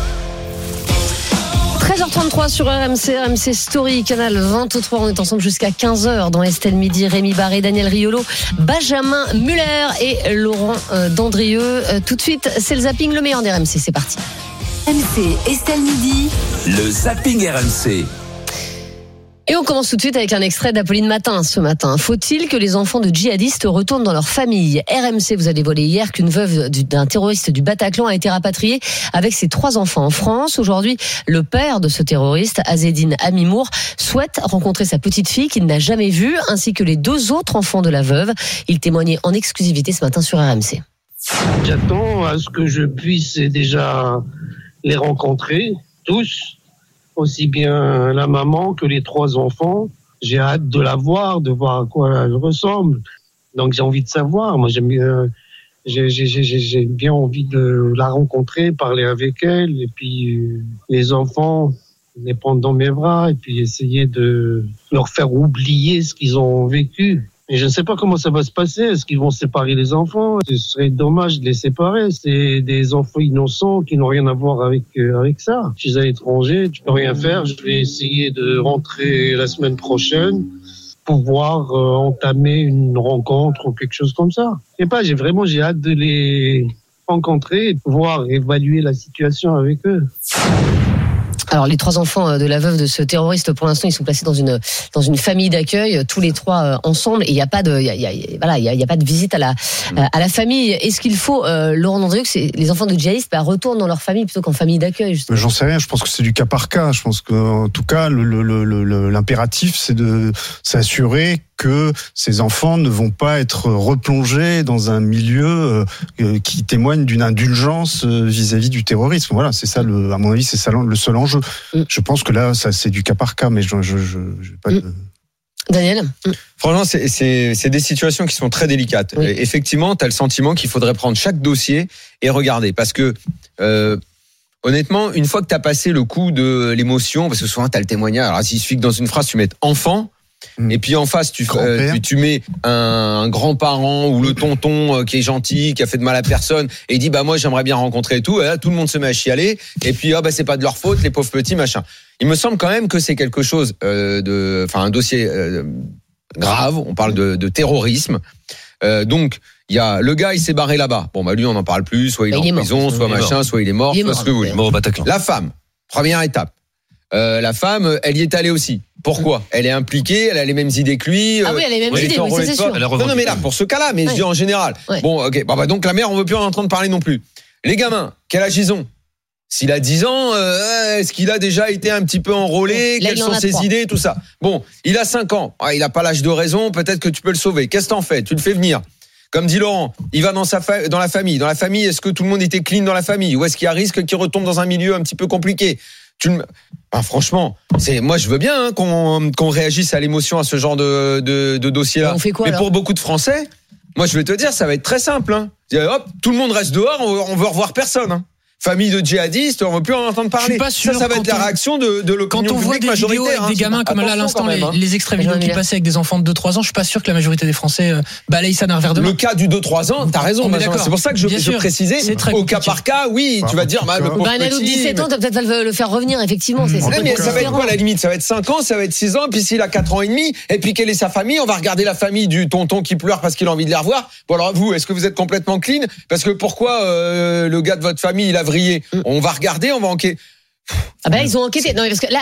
13h33 sur RMC Story, canal 23. On est ensemble jusqu'à 15h dans Estelle Midi. Rémi Barré, Daniel Riolo, Benjamin Muller et Laurent Dandrieux. Tout de suite, c'est le zapping, le meilleur des RMC. C'est parti. RMC, Estelle Midi. Le zapping RMC. Et on commence tout de suite avec un extrait d'Apolline Matin ce matin. Faut-il que les enfants de djihadistes retournent dans leur famille? RMC vous a dévoilé hier qu'une veuve d'un terroriste du Bataclan a été rapatriée avec ses 3 enfants en France. Aujourd'hui, le père de ce terroriste, Azzedine Amimour, souhaite rencontrer sa petite fille qu'il n'a jamais vue, ainsi que les 2 autres enfants de la veuve. Il témoignait en exclusivité ce matin sur RMC. J'attends à ce que je puisse déjà les rencontrer, tous. Aussi bien la maman que les 3 enfants. J'ai hâte de la voir, de voir à quoi elle ressemble. Donc j'ai envie de savoir. Moi j'ai bien envie de la rencontrer, parler avec elle, et puis les enfants, les prendre dans mes bras, et puis essayer de leur faire oublier ce qu'ils ont vécu. Et je ne sais pas comment ça va se passer. Est-ce qu'ils vont séparer les enfants? Ce serait dommage de les séparer. C'est des enfants innocents qui n'ont rien à voir avec ça. Je suis à l'étranger, je peux rien faire. Je vais essayer de rentrer la semaine prochaine, pouvoir entamer une rencontre ou quelque chose comme ça. Je sais pas, j'ai hâte de les rencontrer et de pouvoir évaluer la situation avec eux. Alors les 3 enfants de la veuve de ce terroriste, pour l'instant, ils sont placés dans une famille d'accueil, tous les 3 ensemble, et il y a pas de visite à la famille. Est-ce qu'il faut, Laurent Dandrieux, que les enfants de djihadistes retournent dans leur famille plutôt qu'en famille d'accueil, justement? J'en sais rien. Je pense que c'est du cas par cas. Je pense qu'en tout cas, l'impératif, c'est de s'assurer que ces enfants ne vont pas être replongés dans un milieu qui témoigne d'une indulgence vis-à-vis du terrorisme. Voilà, c'est ça, à mon avis, c'est ça le seul enjeu. Je pense que là, ça, c'est du cas par cas, mais je pas de... Daniel? Franchement, c'est des situations qui sont très délicates. Oui. Effectivement, tu as le sentiment qu'il faudrait prendre chaque dossier et regarder. Parce que, honnêtement, une fois que tu as passé le coup de l'émotion, parce que souvent tu as le témoignage, alors il suffit que dans une phrase tu mettes enfant, et puis en face tu mets un grand-parent ou le tonton qui est gentil, qui a fait de mal à personne, et il dit moi j'aimerais bien rencontrer et tout, et là tout le monde se met à chialer, et puis c'est pas de leur faute, les pauvres petits, machin. Il me semble quand même que c'est quelque chose un dossier grave, on parle de terrorisme. Donc, il y a le gars, il s'est barré là-bas. Bon, bah lui, on n'en parle plus. Soit il est en prison, soit machin, soit il est mort, soit ce que vous voulez. Mort au Bataclan. La femme, première étape. La femme, elle y est allée aussi. Pourquoi ? Elle est impliquée, elle a les mêmes idées que lui. Ah oui, elle a les mêmes idées, oui, ça c'est sûr. Non, mais là, pour ce cas-là, mais je dis en général. Ouais. Bon, ok. Bah, donc la mère, on veut plus en entendre parler non plus. Les gamins, quel âge ils ont ? S'il a 10 ans, est-ce qu'il a déjà été un petit peu enrôlé ? Là, Quelles sont ses idées, tout ça ? Bon, il a 5 ans. Ah, il n'a pas l'âge de raison, peut-être que tu peux le sauver. Qu'est-ce que t'en fais ? Tu le fais venir. Comme dit Laurent, il va dans la famille. Dans la famille, est-ce que tout le monde était clean dans la famille ? Ou est-ce qu'il y a risque qu'il retombe dans un milieu un petit peu compliqué ? Franchement, moi je veux bien qu'on réagisse à l'émotion à ce genre de dossier-là. On fait quoi, mais alors ? pour beaucoup de Français, moi je vais te dire, ça va être très simple. Hein. Hop, tout le monde reste dehors, on veut revoir personne. Hein. Famille de djihadistes, on ne veut plus en entendre parler. Je suis pas sûr, ça va être la réaction de l'opinion publique majoritaire. Quand on voit des vidéos avec des gamins comme là à l'instant, les extraits vidéo qui passaient avec des enfants de 2-3 ans, je suis pas sûr que la majorité des Français balayent ça d'un revers de main. Le cas du 2-3 ans, t'as raison, Benjamin. C'est pour ça que je précisais, au cas par cas, oui, tu vas dire, le pauvre petit. Un ado de 17 ans, t'as peut-être le faire revenir, effectivement. Mais ça va être quoi la limite ? Ça va être 5 ans, ça va être 6 ans, puis s'il a 4 ans et demi, et puis quelle est sa famille ? On va regarder la famille du tonton qui pleure parce qu'il a envie de les revoir. Bon alors vous, est-ce que vous êtes complètement clean ? Parce que pourquoi le gars de votre famille, il a vrillé ? On va regarder, on va enquêter. Ah ben ils ont enquêté. Non mais parce que là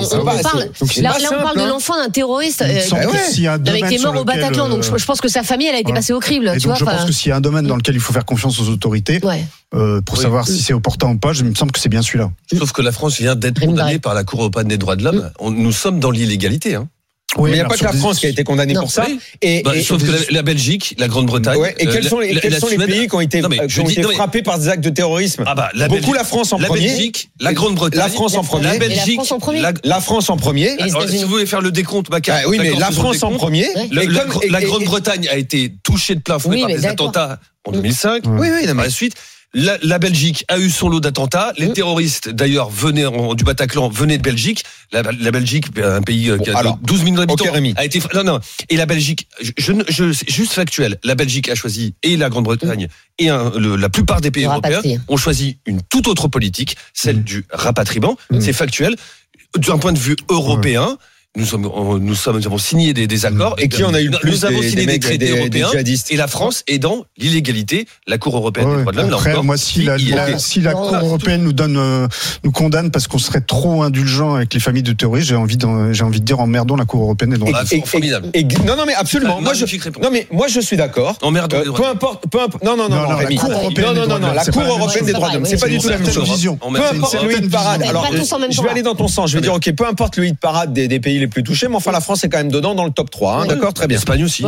on parle de l'enfant d'un terroriste qui est mort au Bataclan. Donc je pense que sa famille elle a été passée au crible. Et donc je pense que s'il y a un domaine dans lequel il faut faire confiance aux autorités pour savoir si c'est opportun ou pas, il me semble que c'est bien celui-là. Sauf que la France vient d'être condamnée par la Cour européenne des droits de l'homme. Nous sommes dans l'illégalité. Hein. Oui, mais il n'y a pas que la France qui a été condamnée pour ça. Sauf que la Belgique, la Grande-Bretagne. Et quels sont les pays qui ont été frappés par des actes de terrorisme ? Beaucoup la France en premier. La Belgique, la Grande-Bretagne. La France en premier. La Belgique, la France en premier. Si vous voulez faire le décompte, oui, mais la France en premier. La Grande-Bretagne a été touchée de plein fouet par des attentats en 2005. Oui, par la suite. La Belgique a eu son lot d'attentats. Les terroristes, d'ailleurs, du Bataclan, venaient de Belgique. La Belgique, un pays qui a 12 millions d'habitants, a été... Non. Et la Belgique, juste factuel, la Belgique a choisi, et la Grande-Bretagne, et la plupart des pays européens ont choisi une toute autre politique, celle du rapatriement. C'est factuel. D'un point de vue européen, nous avons signé des accords. Et qui en a eu le plus ? Nous avons signé des traités européens. Et la France est dans l'illégalité. La Cour européenne des droits de l'homme. Après, moi, si la Cour européenne nous condamne parce qu'on serait trop indulgent avec les familles de terroristes, j'ai envie de dire emmerdons la Cour européenne des droits de l'homme. Formidable. Non, mais absolument. Moi, je suis d'accord. Emmerdons. Peu importe. Non, Rémi. La Cour européenne des droits de l'homme. C'est pas du tout la même chose. Peu importe le hit parade. Alors, je vais aller dans ton sens. Je vais dire, ok, peu importe le hit parade des pays les plus touchés, mais enfin la France est quand même dedans dans le top 3, d'accord, très bien. L'Espagne aussi.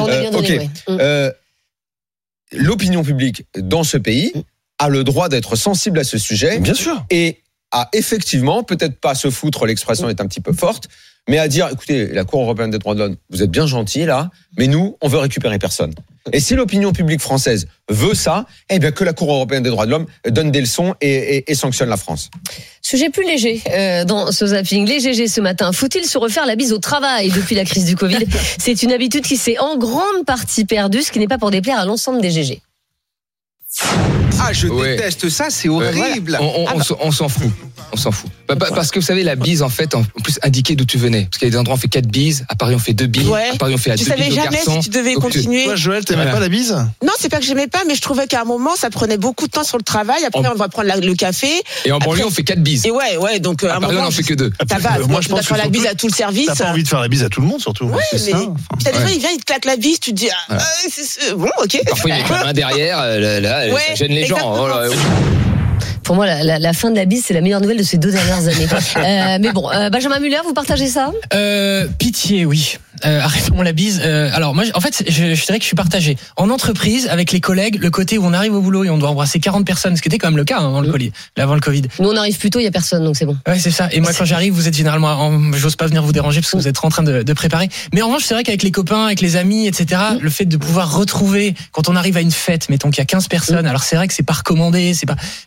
L'opinion publique dans ce pays a le droit d'être sensible à ce sujet. Bien sûr. Et à effectivement, peut-être pas se foutre, l'expression est un petit peu forte, mais à dire, écoutez, la Cour européenne des droits de l'homme, vous êtes bien gentils là, mais nous, on veut récupérer personne. Et si l'opinion publique française veut ça, eh bien que la Cour européenne des droits de l'homme donne des leçons et sanctionne la France. Sujet plus léger dans ce zapping. Les GG ce matin. Faut-il se refaire la bise au travail depuis la crise du Covid ? C'est une habitude qui s'est en grande partie perdue, ce qui n'est pas pour déplaire à l'ensemble des GG. Ah, je déteste ça, c'est horrible. On s'en fout. On s'en fout. Parce que vous savez, la bise, en fait, en plus indiquer d'où tu venais. Parce qu'il y a des endroits où on fait 4 bises, à Paris on fait 2 bises, à Paris on fait à 2 bises. Tu savais jamais si tu devais continuer. Toi, Joël, t'aimais pas la bise ? Non, c'est pas que j'aimais pas, mais je trouvais qu'à un moment, ça prenait beaucoup de temps sur le travail. Après, on va prendre le café. Et en banlieue, on fait 4 bises. Et ouais, donc à Paris, on en fait que 2. Ça va, moi je pense que faire la bise à tout le service. T'as pas envie de faire la bise à tout le monde, surtout. Ouais, mais t'as des fois, il vient, il te claque la bise, tu te dis, bon, ok. Parfois, il met la main derrière, là, ça gêne les gens. Pour moi, la fin de la bise, c'est la meilleure nouvelle de ces 2 dernières années. Mais bon, Benjamin Muller, vous partagez ça ? Pitié, oui. Arrêtons la bise. Alors moi, en fait, je dirais que je suis partagé. En entreprise, avec les collègues, le côté où on arrive au boulot et on doit embrasser 40 personnes, ce qui était quand même le cas avant le Covid. Nous, on arrive plus tôt, il y a personne, donc c'est bon. Ouais, c'est ça. Et moi, quand j'arrive, vous êtes généralement, j'ose pas venir vous déranger parce que vous êtes en train de préparer. Mais en revanche, c'est vrai qu'avec les copains, avec les amis, etc., le fait de pouvoir retrouver, quand on arrive à une fête, mettons qu'il y a 15 personnes, alors c'est vrai que c'est pas recommandé, mais pouvoir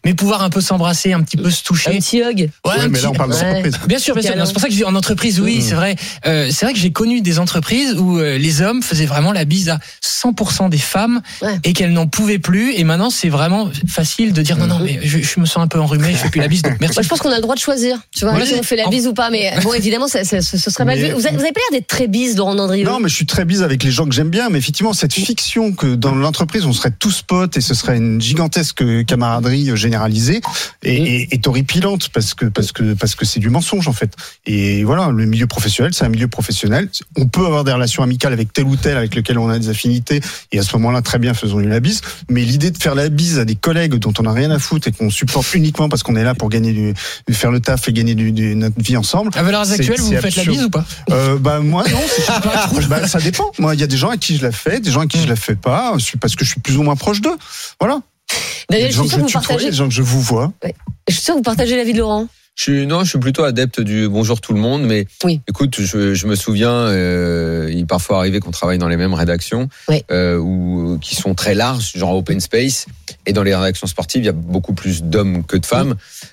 un peu s'embrasser, un petit peu se toucher. Un petit hug. Ouais, mais là on parle d'entreprise. Bien sûr. Non, c'est pour ça que je dis en entreprise, oui, c'est vrai. C'est vrai que j'ai connu des entreprises où les hommes faisaient vraiment la bise à 100% des femmes et qu'elles n'en pouvaient plus. Et maintenant, c'est vraiment facile de dire non, mais je me sens un peu enrhumé, je fais plus la bise. Donc merci. Moi, je pense qu'on a le droit de choisir. Tu vois, si on fait la bise ou pas. Mais bon, évidemment, ce serait mal vu. Vous avez pas l'air d'être très bise, Laurent Dandrieux. Non, mais je suis très bise avec les gens que j'aime bien. Mais effectivement, cette fiction que dans l'entreprise, on serait tous potes et ce serait une gigantesque camaraderie généralisée est horripilante parce que c'est du mensonge en fait. Et voilà, le milieu professionnel, c'est un milieu professionnel. On peut avoir des relations amicales avec tel ou tel avec lequel on a des affinités et à ce moment-là, très bien, faisons-lui la bise. Mais l'idée de faire la bise à des collègues dont on n'a rien à foutre et qu'on supporte uniquement parce qu'on est là pour faire le taf et gagner notre vie ensemble. À valeurs actuelles, vous faites la bise ou pas? Moi non, ça dépend. Moi, il y a des gens à qui je la fais, des gens à qui je la fais pas, parce que je suis plus ou moins proche d'eux. Voilà. D'ailleurs, je suis sûr que vous partagez. Les gens que je vous vois. Ouais. Je suis sûr que vous partagez l'avis de Laurent. Je suis plutôt adepte du bonjour tout le monde, mais écoute, je me souviens, il est parfois arrivé qu'on travaille dans les mêmes rédactions, ou qui sont très larges, genre open space, et dans les rédactions sportives, il y a beaucoup plus d'hommes que de femmes,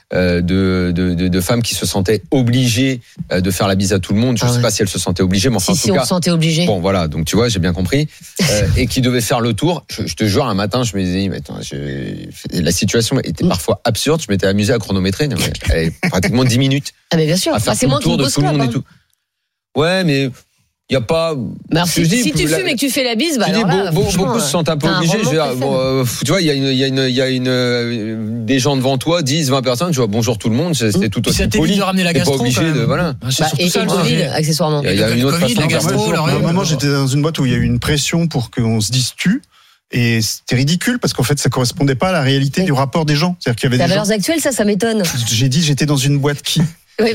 de femmes qui se sentaient obligées de faire la bise à tout le monde. Je sais pas si elles se sentaient obligées, mais enfin en tout cas, on se sentait obligé. Bon, voilà, donc tu vois, j'ai bien compris, et qui devaient faire le tour. Je te jure, un matin, je me disais, mais attends, la situation était parfois absurde. Je m'étais amusé à chronométrer. Pratiquement 10 minutes. Ah mais bien sûr, à faire tout le tour de tout le monde et tout. Ouais, mais il y a pas. Si tu fumes et que tu fais la bise, beaucoup se sentent un peu obligés. Tu vois, il y a des gens devant toi, 10, 20 personnes. Tu vois, bonjour tout le monde, c'est tout aussi poli. De ramener la gastro. Pas obligé de voilà. Et le Covid, accessoirement. Il y a une autre façon. À un moment, j'étais dans une boîte où il y a eu une pression pour qu'on se dise tu. Et c'était ridicule parce qu'en fait, ça correspondait pas à la réalité du rapport des gens. C'est-à-dire qu'il y avait des valeurs actuelles, ça m'étonne. J'ai dit, j'étais dans une boîte qui. Oui,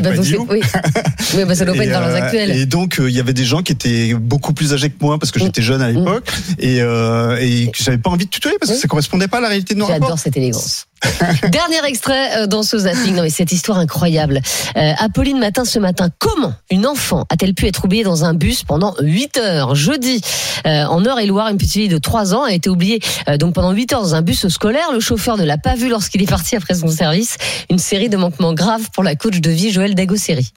ça doit pas être valeurs actuelles. Et donc, il y avait des gens qui étaient beaucoup plus âgés que moi parce que j'étais jeune à l'époque et que j'avais pas envie de tutoyer parce que ça correspondait pas à la réalité de nos rapports. J'adore cette élégance. Dernier extrait dans ce zapping. Non mais cette histoire incroyable. Apolline Matin ce matin. Comment une enfant a-t-elle pu être oubliée dans un bus pendant 8 heures? Jeudi, en Eure-et-Loire, une petite fille de 3 ans a été oubliée donc pendant 8 heures dans un bus scolaire. Le chauffeur ne l'a pas vue lorsqu'il est parti après son service. Une série de manquements graves pour la coach de vie Joëlle Dagosseri.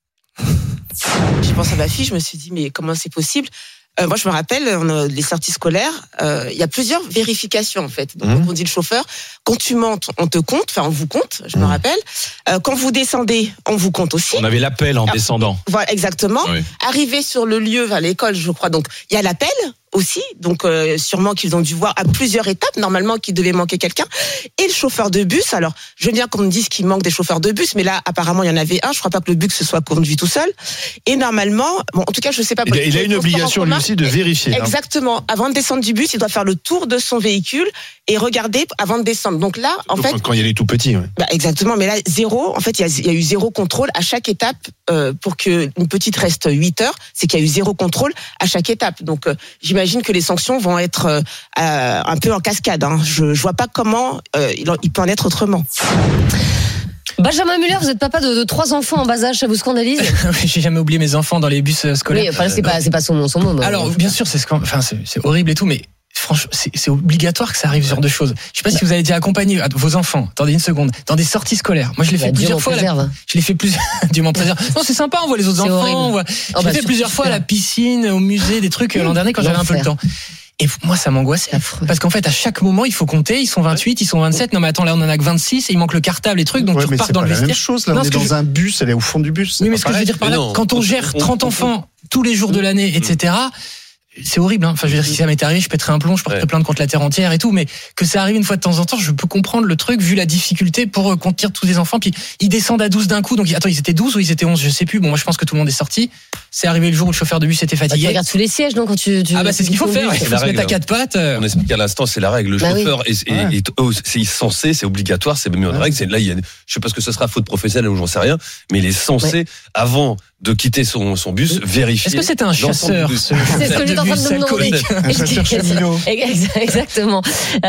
Je pense à ma fille, je me suis dit mais comment c'est possible? Moi, je me rappelle, les sorties scolaires, il y a plusieurs vérifications en fait. Donc, on dit le chauffeur, quand tu montes, on te compte, enfin on vous compte, je me rappelle. Quand vous descendez, on vous compte aussi. On avait l'appel en descendant. Voilà, exactement. Oui. Arrivé sur le lieu, à l'école, je crois. Donc, il y a l'appel aussi, donc sûrement qu'ils ont dû voir à plusieurs étapes, normalement qu'il devait manquer quelqu'un, et le chauffeur de bus. Alors, je veux bien qu'on me dise qu'il manque des chauffeurs de bus, mais là, apparemment, il y en avait un, je crois pas que le bus se soit conduit tout seul, et normalement, bon, en tout cas, je sais pas... Il a une obligation, lui aussi, de vérifier. Exactement, avant de descendre du bus, il doit faire le tour de son véhicule, et regarder avant de descendre. Donc là, en fait... Quand il y a les tout petits, ouais. Exactement, mais là, zéro, en fait, il y a eu zéro contrôle à chaque étape, pour qu'une petite reste 8 heures, c'est qu'il y a eu zéro contrôle à chaque étape. Donc, j'imagine que les sanctions vont être un peu en cascade. Hein. Je vois pas comment il peut en être autrement. Benjamin Muller, vous êtes papa de 3 enfants en bas âge, ça vous scandalise? J'ai jamais oublié mes enfants dans les bus scolaires. Oui, enfin, c'est pas son mot. Alors, bien sûr, c'est horrible et tout, mais franchement, c'est obligatoire que ça arrive ce genre de choses. Je sais pas si vous avez déjà accompagné vos enfants, attendez une seconde, dans des sorties scolaires. Moi, je l'ai fait plusieurs fois. Je l'ai fait plusieurs. Dieu m'en préserve. Non, c'est sympa, on voit les autres enfants. Je l'ai fait plusieurs fois à la piscine, au musée, des trucs l'an dernier quand j'avais un peu le temps. Et moi, ça m'angoissait. Parce qu'en fait, à chaque moment, il faut compter. Ils sont 28, ils sont 27. Non, mais attends, là, on en a que 26 et il manque le cartable et trucs. Donc, tu repars dans le vestiaire. C'est la même chose. Là, on est dans un bus, elle est au fond du bus. Oui, mais ce que je veux dire par là, quand on gère 30 enfants tous les jours de l'année, etc., c'est horrible, hein. Enfin, je veux dire, si ça m'était arrivé, je pèterais un plomb, je porterais plainte contre la terre entière et tout, mais que ça arrive une fois de temps en temps, je peux comprendre le truc, vu la difficulté pour contenir tous les enfants, puis ils descendent à 12 d'un coup, donc attends, ils étaient 12 ou ils étaient 11, je sais plus, bon, moi je pense que tout le monde est sorti, c'est arrivé le jour où le chauffeur de bus était fatigué. Tu regardes sous les sièges, donc, quand tu Ah bah, c'est ce qu'il faut faire, il faut se mettre à 4 pattes. On explique à l'instant, c'est la règle, le chauffeur c'est censé, c'est obligatoire, c'est même une règle, c'est là, je sais pas ce que ce sera faute professionnelle ou j'en sais rien, mais il est censé, avant de quitter son bus, vérifier. Est-ce que c'est un chasseur? C'est ce que j'étais en train de me demander. Un chasseur cheminot. Exactement.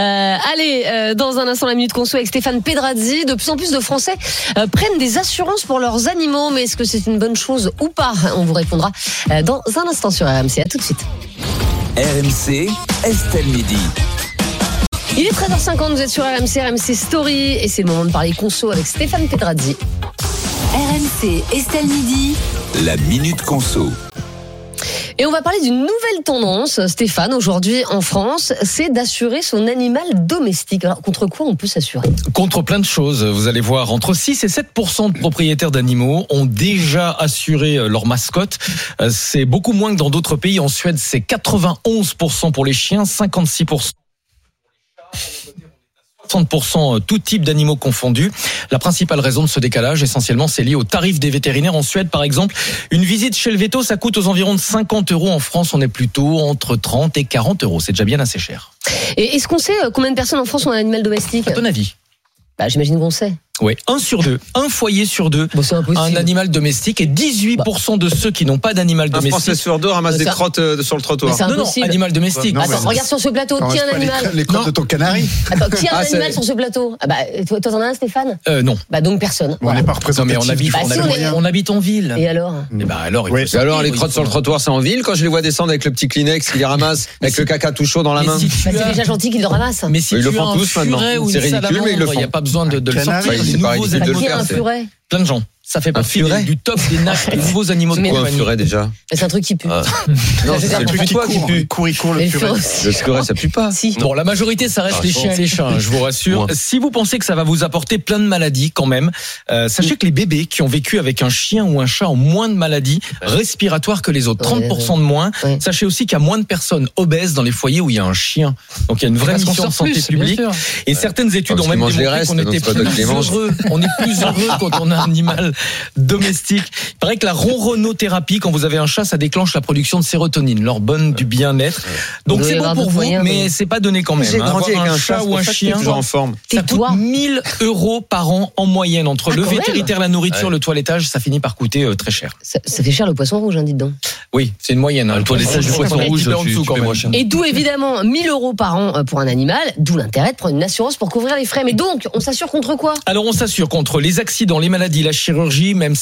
Allez, dans un instant, la Minute Conso avec Stéphane Pedrazzi. De plus en plus de Français prennent des assurances pour leurs animaux. Mais est-ce que c'est une bonne chose ou pas? On vous répondra dans un instant sur RMC. À tout de suite. RMC, Estelle Midi. Il est 13h50, vous êtes sur RMC Story et c'est le moment de parler conso avec Stéphane Pedrazzi. RMC Estelle Midi. La Minute Conso. Et on va parler d'une nouvelle tendance, Stéphane, aujourd'hui en France, c'est d'assurer son animal domestique. Alors, contre quoi on peut s'assurer ? Contre plein de choses. Vous allez voir, entre 6 et 7% de propriétaires d'animaux ont déjà assuré leur mascotte. C'est beaucoup moins que dans d'autres pays. En Suède, c'est 91% pour les chiens, 56%. 60% tout type d'animaux confondus. La principale raison de ce décalage, essentiellement, c'est lié au tarif des vétérinaires. En Suède, par exemple, une visite chez le véto, ça coûte aux environs de 50 €. En France, on est plutôt entre 30 et 40 €. C'est déjà bien assez cher. Et est-ce qu'on sait combien de personnes en France ont un animal domestique ? À ton avis ? J'imagine qu'on sait. Oui, 1 sur 2, un foyer sur 2, un animal domestique, et 18% de ceux qui n'ont pas d'animal domestique. Un Français sur 2 ramasse des crottes sur le trottoir. Non, animal domestique. Attends, regarde sur ce plateau, qui a un animal ? Les crottes de ton canari. Attends, qui a un animal sur ce plateau ? Toi, t'en as un, Stéphane ? Non. Donc personne. On n'est pas représenté. On habite en ville. Et alors ? Alors, les crottes sur le trottoir, c'est en ville. Quand je les vois descendre avec le petit Kleenex, il les ramasse avec le caca tout chaud dans la main. C'est déjà gentil qu'ils le ramassent. Mais si ils tu le font tous maintenant. C'est ridicule, mais ils le font. Il n'y a pas besoin de le sortir. C'est pas ridicule de le faire. Plein de gens. Ça fait partie du top des nappes des nouveaux animaux de compagnie. Un furet déjà. C'est un truc qui pue. Non, c'est le plus toi qui pue. Il court le furet. Le furet, ça pue pas. Bon, la majorité, ça reste les chiens et les chats, je vous rassure. Si vous pensez que ça va vous apporter plein de maladies quand même, sachez que les bébés qui ont vécu avec un chien ou un chat ont moins de maladies respiratoires que les autres, 30% de moins. Sachez aussi qu'il y a moins de personnes obèses dans les foyers où il y a un chien. Donc il y a une vraie mission de santé publique. Et certaines études ont même démontré qu'on était plus heureux. On est plus heureux quand on a un animal domestique. Il paraît que la ronronothérapie, quand vous avez un chat, ça déclenche la production de sérotonine, l'hormone du bien-être. Donc c'est bon pour vous, mais c'est pas donné quand même. J'ai grandi avec un chat ou un chien, toujours en forme. Ça coûte 1 000 € par an en moyenne entre le vétérinaire, la nourriture, le toilettage. Ça finit par coûter très cher. Ça fait cher le poisson rouge, dites donc. Oui, c'est une moyenne. Le toilettage du poisson rouge, en dessous quand même. Et d'où évidemment 1 000 € par an pour un animal, d'où l'intérêt de prendre une assurance pour couvrir les frais. Mais donc, on s'assure contre quoi ? Alors on s'assure contre les accidents, les maladies, la chirurgie, même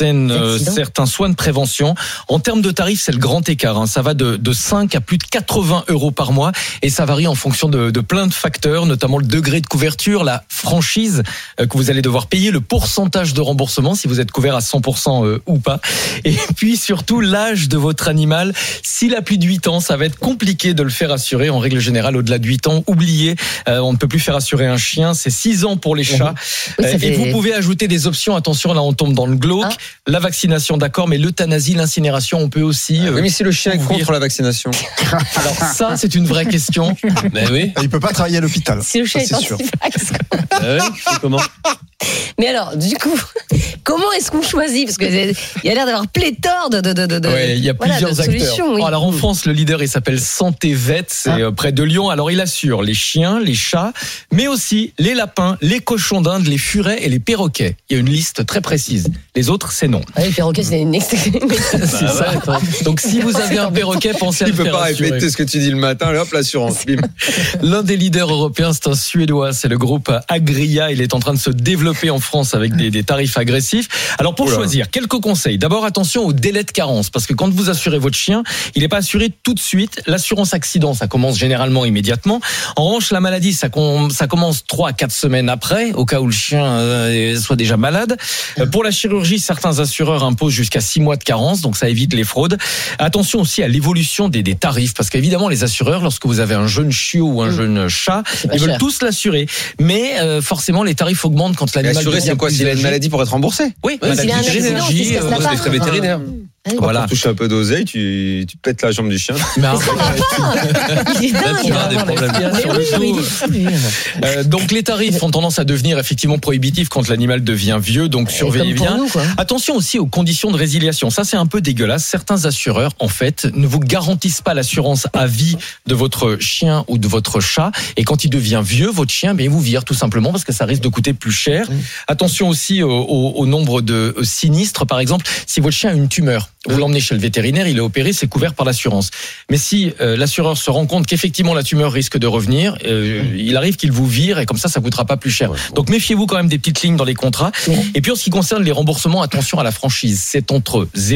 certains soins de prévention. En termes de tarifs, c'est le grand écart. Ça va de 5 à plus de 80 € par mois, et ça varie en fonction de plein de facteurs, notamment le degré de couverture, la franchise que vous allez devoir payer, le pourcentage de remboursement si vous êtes couvert à 100% ou pas, et puis surtout l'âge de votre animal. S'il a plus de 8 ans, ça va être compliqué de le faire assurer. En règle générale, au-delà de 8 ans, oubliez, on ne peut plus faire assurer un chien. C'est 6 ans pour les chats. Et vous pouvez ajouter des options. Attention, là on tombe dans le glauque. La vaccination, d'accord, mais l'euthanasie, l'incinération, on peut aussi. Mais si le chien est contre la vaccination. Alors ça, c'est une vraie question. Mais oui. Il peut pas travailler à l'hôpital. Si le chien est anti-vax. Comment ? Mais alors, du coup, comment est-ce qu'on choisit ? Parce qu'il y a l'air d'avoir pléthore il y a plusieurs acteurs. Oui. Alors en France, le leader, il s'appelle Santé Vet, c'est près de Lyon. Alors il assure les chiens, les chats, mais aussi les lapins, les cochons d'Inde, les furets et les perroquets. Il y a une liste très précise. Les autres, c'est non. Les perroquets, c'est une c'est ça. Donc si vous avez un perroquet, pensez à le faire assurer. Il peut pas répéter ce que tu dis le matin, hop, l'assurance. L'un des leaders européens, c'est un Suédois, c'est le groupe Agria. Il est en train de se développer en France avec des tarifs agressifs. Alors pour choisir, quelques conseils. D'abord, attention au délai de carence, parce que quand vous assurez votre chien, il n'est pas assuré tout de suite. L'assurance accident, ça commence généralement immédiatement. En revanche, la maladie, ça commence 3 à 4 semaines après, au cas où le chien soit déjà malade. Pour la chirurgie, certains assureurs imposent jusqu'à 6 mois de carence, donc ça évite les fraudes. Attention aussi à l'évolution des tarifs, parce qu'évidemment, les assureurs, lorsque vous avez un jeune chiot ou un jeune chat, ils veulent tous l'assurer. Mais forcément, les tarifs augmentent quand l'animal devient c'est quoi, s'il a une maladie pour être remboursé? Oui, maladie, énergie, des frais vétérinaires. Voilà. Quand tu touches un peu d'oseille, tu pètes la jambe du chien. Mais il est dingue. Donc les tarifs ont tendance à devenir effectivement prohibitifs quand l'animal devient vieux, donc surveillez bien. Attention aussi aux conditions de résiliation. Ça, c'est un peu dégueulasse. Certains assureurs, en fait, ne vous garantissent pas l'assurance à vie de votre chien ou de votre chat. Et quand il devient vieux, votre chien, il vous vire tout simplement parce que ça risque de coûter plus cher. Attention aussi au nombre de sinistres. Par exemple, si votre chien a une tumeur, vous l'emmenez chez le vétérinaire, il est opéré, c'est couvert par l'assurance. Mais si l'assureur se rend compte qu'effectivement la tumeur risque de revenir, il arrive qu'il vous vire et comme ça coûtera pas plus cher. Donc méfiez-vous quand même des petites lignes dans les contrats. Et puis en ce qui concerne les remboursements, attention à la franchise. C'est entre 0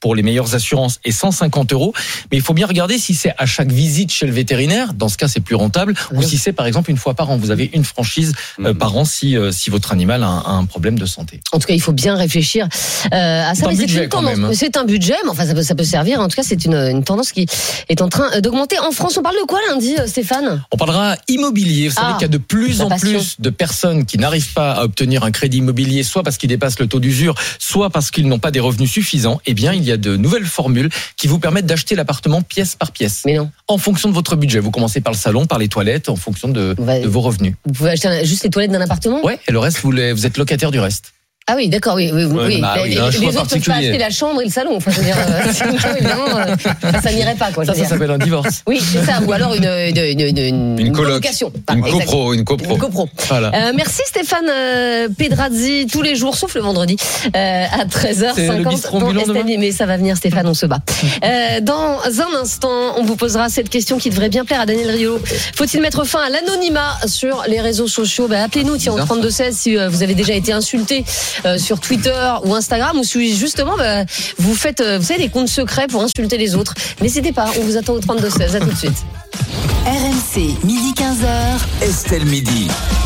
pour les meilleures assurances et 150 €. Mais il faut bien regarder si c'est à chaque visite chez le vétérinaire. Dans ce cas, c'est plus rentable. Ou si c'est par exemple une fois par an. Vous avez une franchise par an si votre animal a un problème de santé. En tout cas, il faut bien réfléchir à ça. C'est un budget quand même. C'est un budget, mais enfin ça peut servir. En tout cas, c'est une tendance qui est en train d'augmenter en France. On parle de quoi lundi, Stéphane ? On parlera immobilier. Vous savez qu'il y a de plus en plus de personnes qui n'arrivent pas à obtenir un crédit immobilier, soit parce qu'ils dépassent le taux d'usure, soit parce qu'ils n'ont pas des revenus suffisants. Eh bien, il y a de nouvelles formules qui vous permettent d'acheter l'appartement pièce par pièce. Mais non. En fonction de votre budget. Vous commencez par le salon, par les toilettes, en fonction de vos revenus. Vous pouvez acheter juste les toilettes d'un appartement ? Ouais, et le reste, vous êtes locataire du reste. Ah oui, d'accord, oui. Les autres peuvent pas acheter la chambre et le salon. Enfin, je veux dire, sinon, évidemment, ça n'irait pas, quoi. Ça s'appelle un divorce. Oui, c'est ça. Ou alors une colocation. Une copro. Voilà. Merci Stéphane Pedrazzi, tous les jours, sauf le vendredi, à 13h50. Mais ça va venir, Stéphane, on se bat. Dans un instant, on vous posera cette question qui devrait bien plaire à Daniel Riolo. Faut-il mettre fin à l'anonymat sur les réseaux sociaux ? Appelez-nous, tiens, au 3216 si vous avez déjà été insulté sur Twitter ou Instagram, ou si justement vous faites, vous savez, des comptes secrets pour insulter les autres. N'hésitez pas, on vous attend au 3216. À tout de suite. RMC, midi 15h. Estelle Midi.